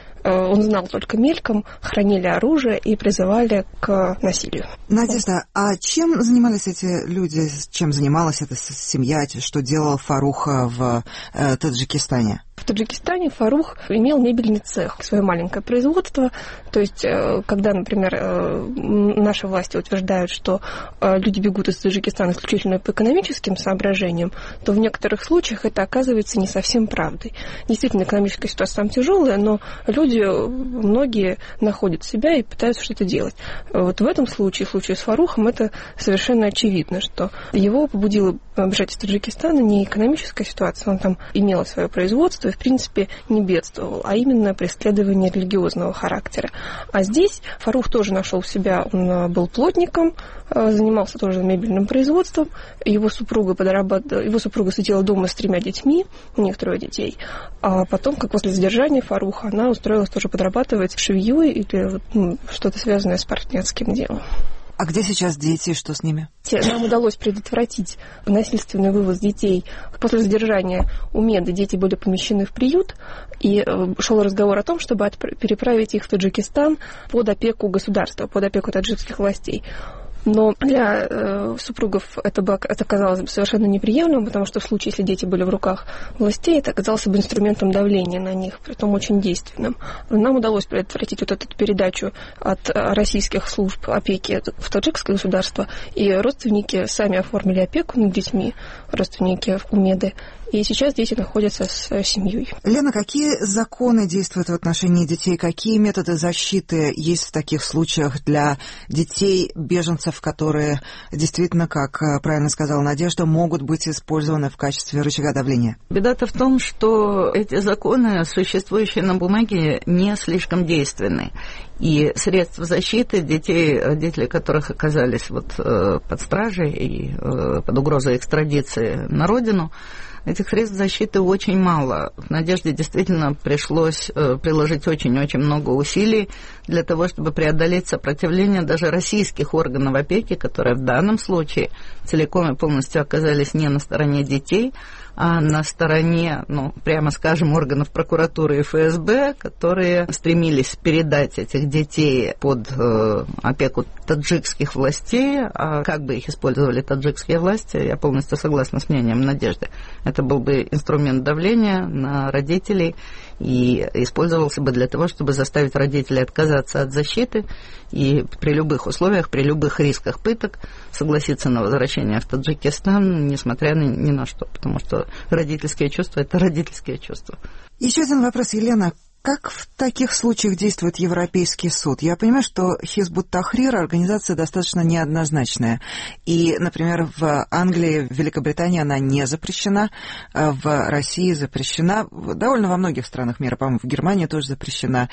[SPEAKER 10] знал только мельком, хранили оружие и призывали к насилию.
[SPEAKER 4] Надежда, а чем занимались эти люди, чем занималась эта семья, что делал Фарух в Таджикистане?
[SPEAKER 10] В Таджикистане Фарух имел мебельный цех, свое маленькое производство. То есть, когда, например, наши власти утверждают, что люди бегут из Таджикистана исключительно по экономическим соображениям, то в некоторых случаях это оказывается не совсем правдой. Действительно, экономическая ситуация там тяжелая, но люди, многие находят себя и пытаются что-то делать. Вот в этом случае, в случае с Фарухом, это совершенно очевидно, что его побудило бежать из Таджикистана не экономическая ситуация, он там имел свое производство и, в принципе, не бедствовал, а именно преследование религиозного характера. А здесь Фарух тоже нашел себя, он был плотником, занимался тоже мебельным производством, его супруга сидела дома с 3 детьми, у них 3 детей, а потом, как после задержания Фаруха, она устроилась тоже подрабатывать швеей или что-то связанное с партнерским делом.
[SPEAKER 4] А где сейчас дети, что с ними?
[SPEAKER 10] Нам удалось предотвратить насильственный вывоз детей. После задержания Умеды дети были помещены в приют, и шел разговор о том, чтобы переправить их в Таджикистан под опеку государства, под опеку таджикских властей. Но для супругов это оказалось совершенно неприемлемым, потому что в случае, если дети были в руках властей, это оказалось бы инструментом давления на них, притом очень действенным. Нам удалось предотвратить вот эту передачу от российских служб опеки в таджикское государство, и родственники сами оформили опеку над детьми, родственники Умеды, и сейчас дети находятся с семьей.
[SPEAKER 4] Лена, какие законы действуют в отношении детей? Какие методы защиты есть в таких случаях для детей, беженцев, которые действительно, как правильно сказала Надежда, могут быть использованы в качестве рычага давления?
[SPEAKER 6] Беда-то в том, что эти законы, существующие на бумаге, не слишком действенны. И средств защиты детей, родители которых оказались под стражей и под угрозой экстрадиции на родину, этих средств защиты очень мало. В Надежде действительно пришлось приложить очень-очень много усилий для того, чтобы преодолеть сопротивление даже российских органов опеки, которые в данном случае целиком и полностью оказались не на стороне детей, а на стороне, прямо скажем, органов прокуратуры и ФСБ, которые стремились передать этих детей под опеку таджикских властей. А как бы их использовали таджикские власти, я полностью согласна с мнением Надежды. Это был бы инструмент давления на родителей и использовался бы для того, чтобы заставить родителей отказаться от защиты и при любых условиях, при любых рисках пыток согласиться на возвращение в Таджикистан, несмотря ни на что, потому что родительские чувства – это родительские чувства.
[SPEAKER 4] Еще один вопрос, Елена. Как в таких случаях действует Европейский суд? Я понимаю, что Хизб ут-Тахрир – организация достаточно неоднозначная. И, например, в Англии, в Великобритании она не запрещена, в России запрещена, довольно во многих странах мира, по-моему, в Германии тоже запрещена.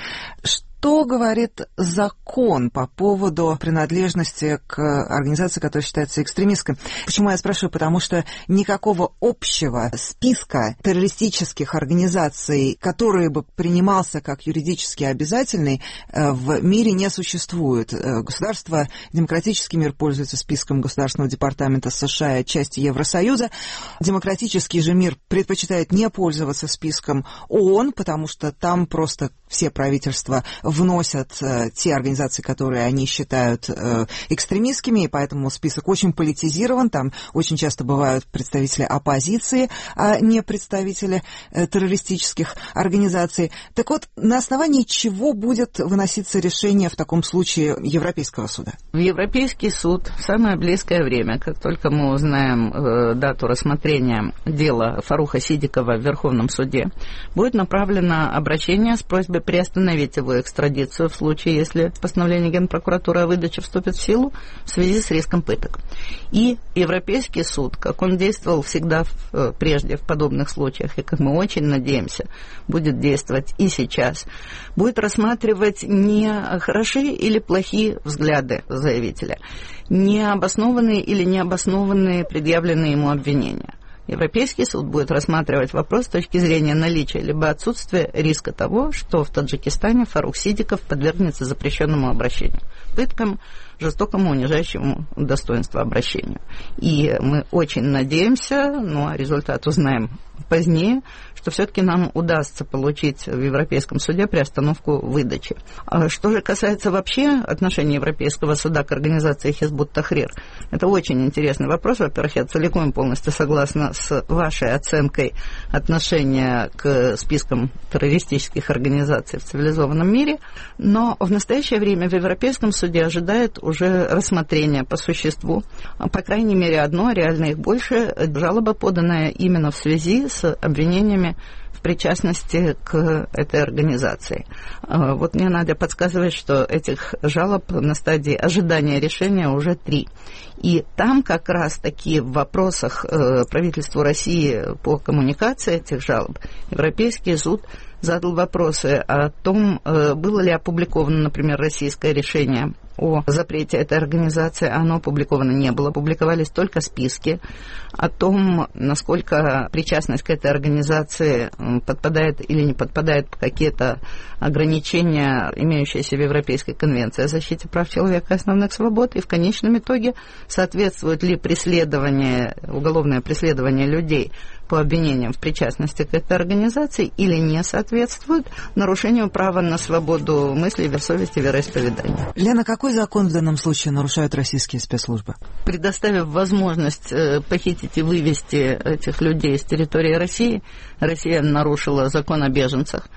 [SPEAKER 4] Что говорит закон по поводу принадлежности к организации, которая считается экстремистской? Почему я спрашиваю? Потому что никакого общего списка террористических организаций, который бы принимался как юридически обязательный, в мире не существует. Государство, демократический мир пользуется списком Государственного департамента США и части Евросоюза. Демократический же мир предпочитает не пользоваться списком ООН, потому что там просто все правительства вносят те организации, которые они считают экстремистскими, и поэтому список очень политизирован, там очень часто бывают представители оппозиции, а не представители террористических организаций. Так вот, на основании чего будет выноситься решение в таком случае Европейского суда?
[SPEAKER 6] В Европейский суд в самое близкое время, как только мы узнаем дату рассмотрения дела Фаруха Сидикова в Верховном суде, будет направлено обращение с просьбой приостановить его экстрадицию в случае, если постановление Генпрокуратуры о выдаче вступит в силу в связи с риском пыток. И Европейский суд, как он действовал всегда прежде в подобных случаях, и как мы очень надеемся, будет действовать и сейчас, будет рассматривать не хорошие или плохие взгляды заявителя, не обоснованные или необоснованные предъявленные ему обвинения. Европейский суд будет рассматривать вопрос с точки зрения наличия либо отсутствия риска того, что в Таджикистане Фарух Сидиков подвергнется запрещенному обращению, пыткам, жестокому, унижающему достоинство обращению. И мы очень надеемся, а результат узнаем позднее, что все-таки нам удастся получить в Европейском суде приостановку выдачи. Что же касается вообще отношения Европейского суда к организации Хизб ут-Тахрир, это очень интересный вопрос. Во-первых, я целиком и полностью согласна с вашей оценкой отношения к спискам террористических организаций в цивилизованном мире, но в настоящее время в Европейском суде ожидает уже рассмотрение по существу, по крайней мере одно, реально их больше, жалоба, поданная именно в связи с обвинениями в причастности к этой организации. Вот мне Надя подсказывает, что этих жалоб на стадии ожидания решения уже 3. И там как раз таки в вопросах правительству России по коммуникации этих жалоб Европейский суд задал вопросы о том, было ли опубликовано, например, российское решение о запрете этой организации. Оно опубликовано не было. Публиковались только списки о том, насколько причастность к этой организации подпадает или не подпадает под какие-то ограничения, имеющиеся в Европейской конвенции о защите прав человека и основных свобод, и в конечном итоге соответствует ли преследование, уголовное преследование людей по обвинениям в причастности к этой организации или не соответствует нарушению права на свободу мысли, совести, вероисповедания.
[SPEAKER 4] Лена, какой закон в данном случае нарушают российские спецслужбы?
[SPEAKER 6] Предоставив возможность похитить и вывести этих людей с территории России, Россия нарушила закон о беженцах.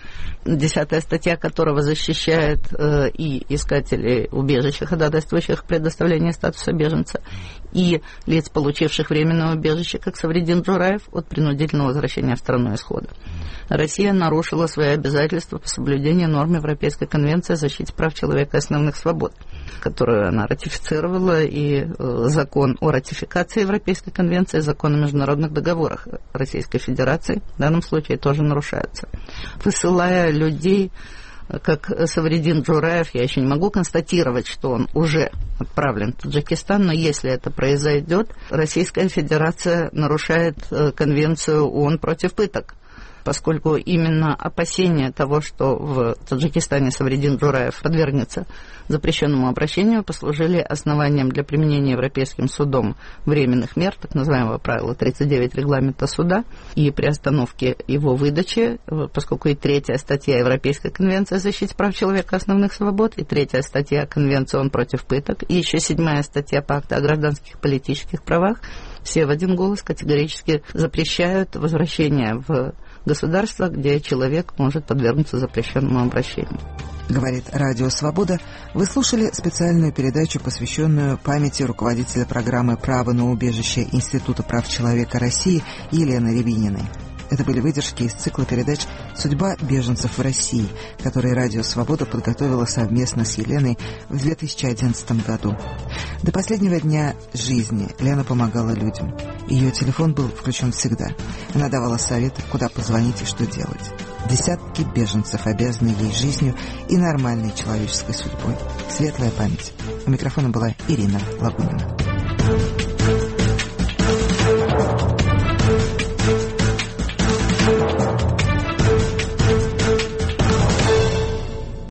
[SPEAKER 6] 10 статья которого защищает и искателей убежища, ходатайствующих о предоставлении статуса беженца, и лиц, получивших временное убежище, как Савриддин Джураев, от принудительного возвращения в страну исхода. Россия нарушила свои обязательства по соблюдению норм Европейской конвенции о защите прав человека и основных свобод, которую она ратифицировала, и закон о ратификации Европейской конвенции, закон о международных договорах Российской Федерации в данном случае тоже нарушаются. Высылая людей, как Савриддин Джураев, я еще не могу констатировать, что он уже отправлен в Таджикистан, но если это произойдет, Российская Федерация нарушает Конвенцию ООН против пыток, поскольку именно опасения того, что в Таджикистане Савриддин Джураев подвергнется запрещенному обращению, послужили основанием для применения Европейским судом временных мер, так называемого правила 39 регламента суда, и при остановке его выдачи, поскольку и 3-я статья Европейской конвенции о защите прав человека и основных свобод, и 3-я статья Конвенции ООН против пыток, и еще 7-я статья Пакта о гражданских и политических правах, все в один голос категорически запрещают возвращение в государство, где человек может подвергнуться запрещенному обращению.
[SPEAKER 4] Говорит Радио Свобода. Вы слушали специальную передачу, посвященную памяти руководителя программы «Право на убежище» Института прав человека России Елены Рябининой. Это были выдержки из цикла передач «Судьба беженцев в России», которые Радио Свобода подготовила совместно с Еленой в 2011 году. До последнего дня жизни Лена помогала людям. Ее телефон был включен всегда. Она давала советы, куда позвонить и что делать. Десятки беженцев обязаны ей жизнью и нормальной человеческой судьбой. Светлая память. У микрофона была Ирина Лагунина.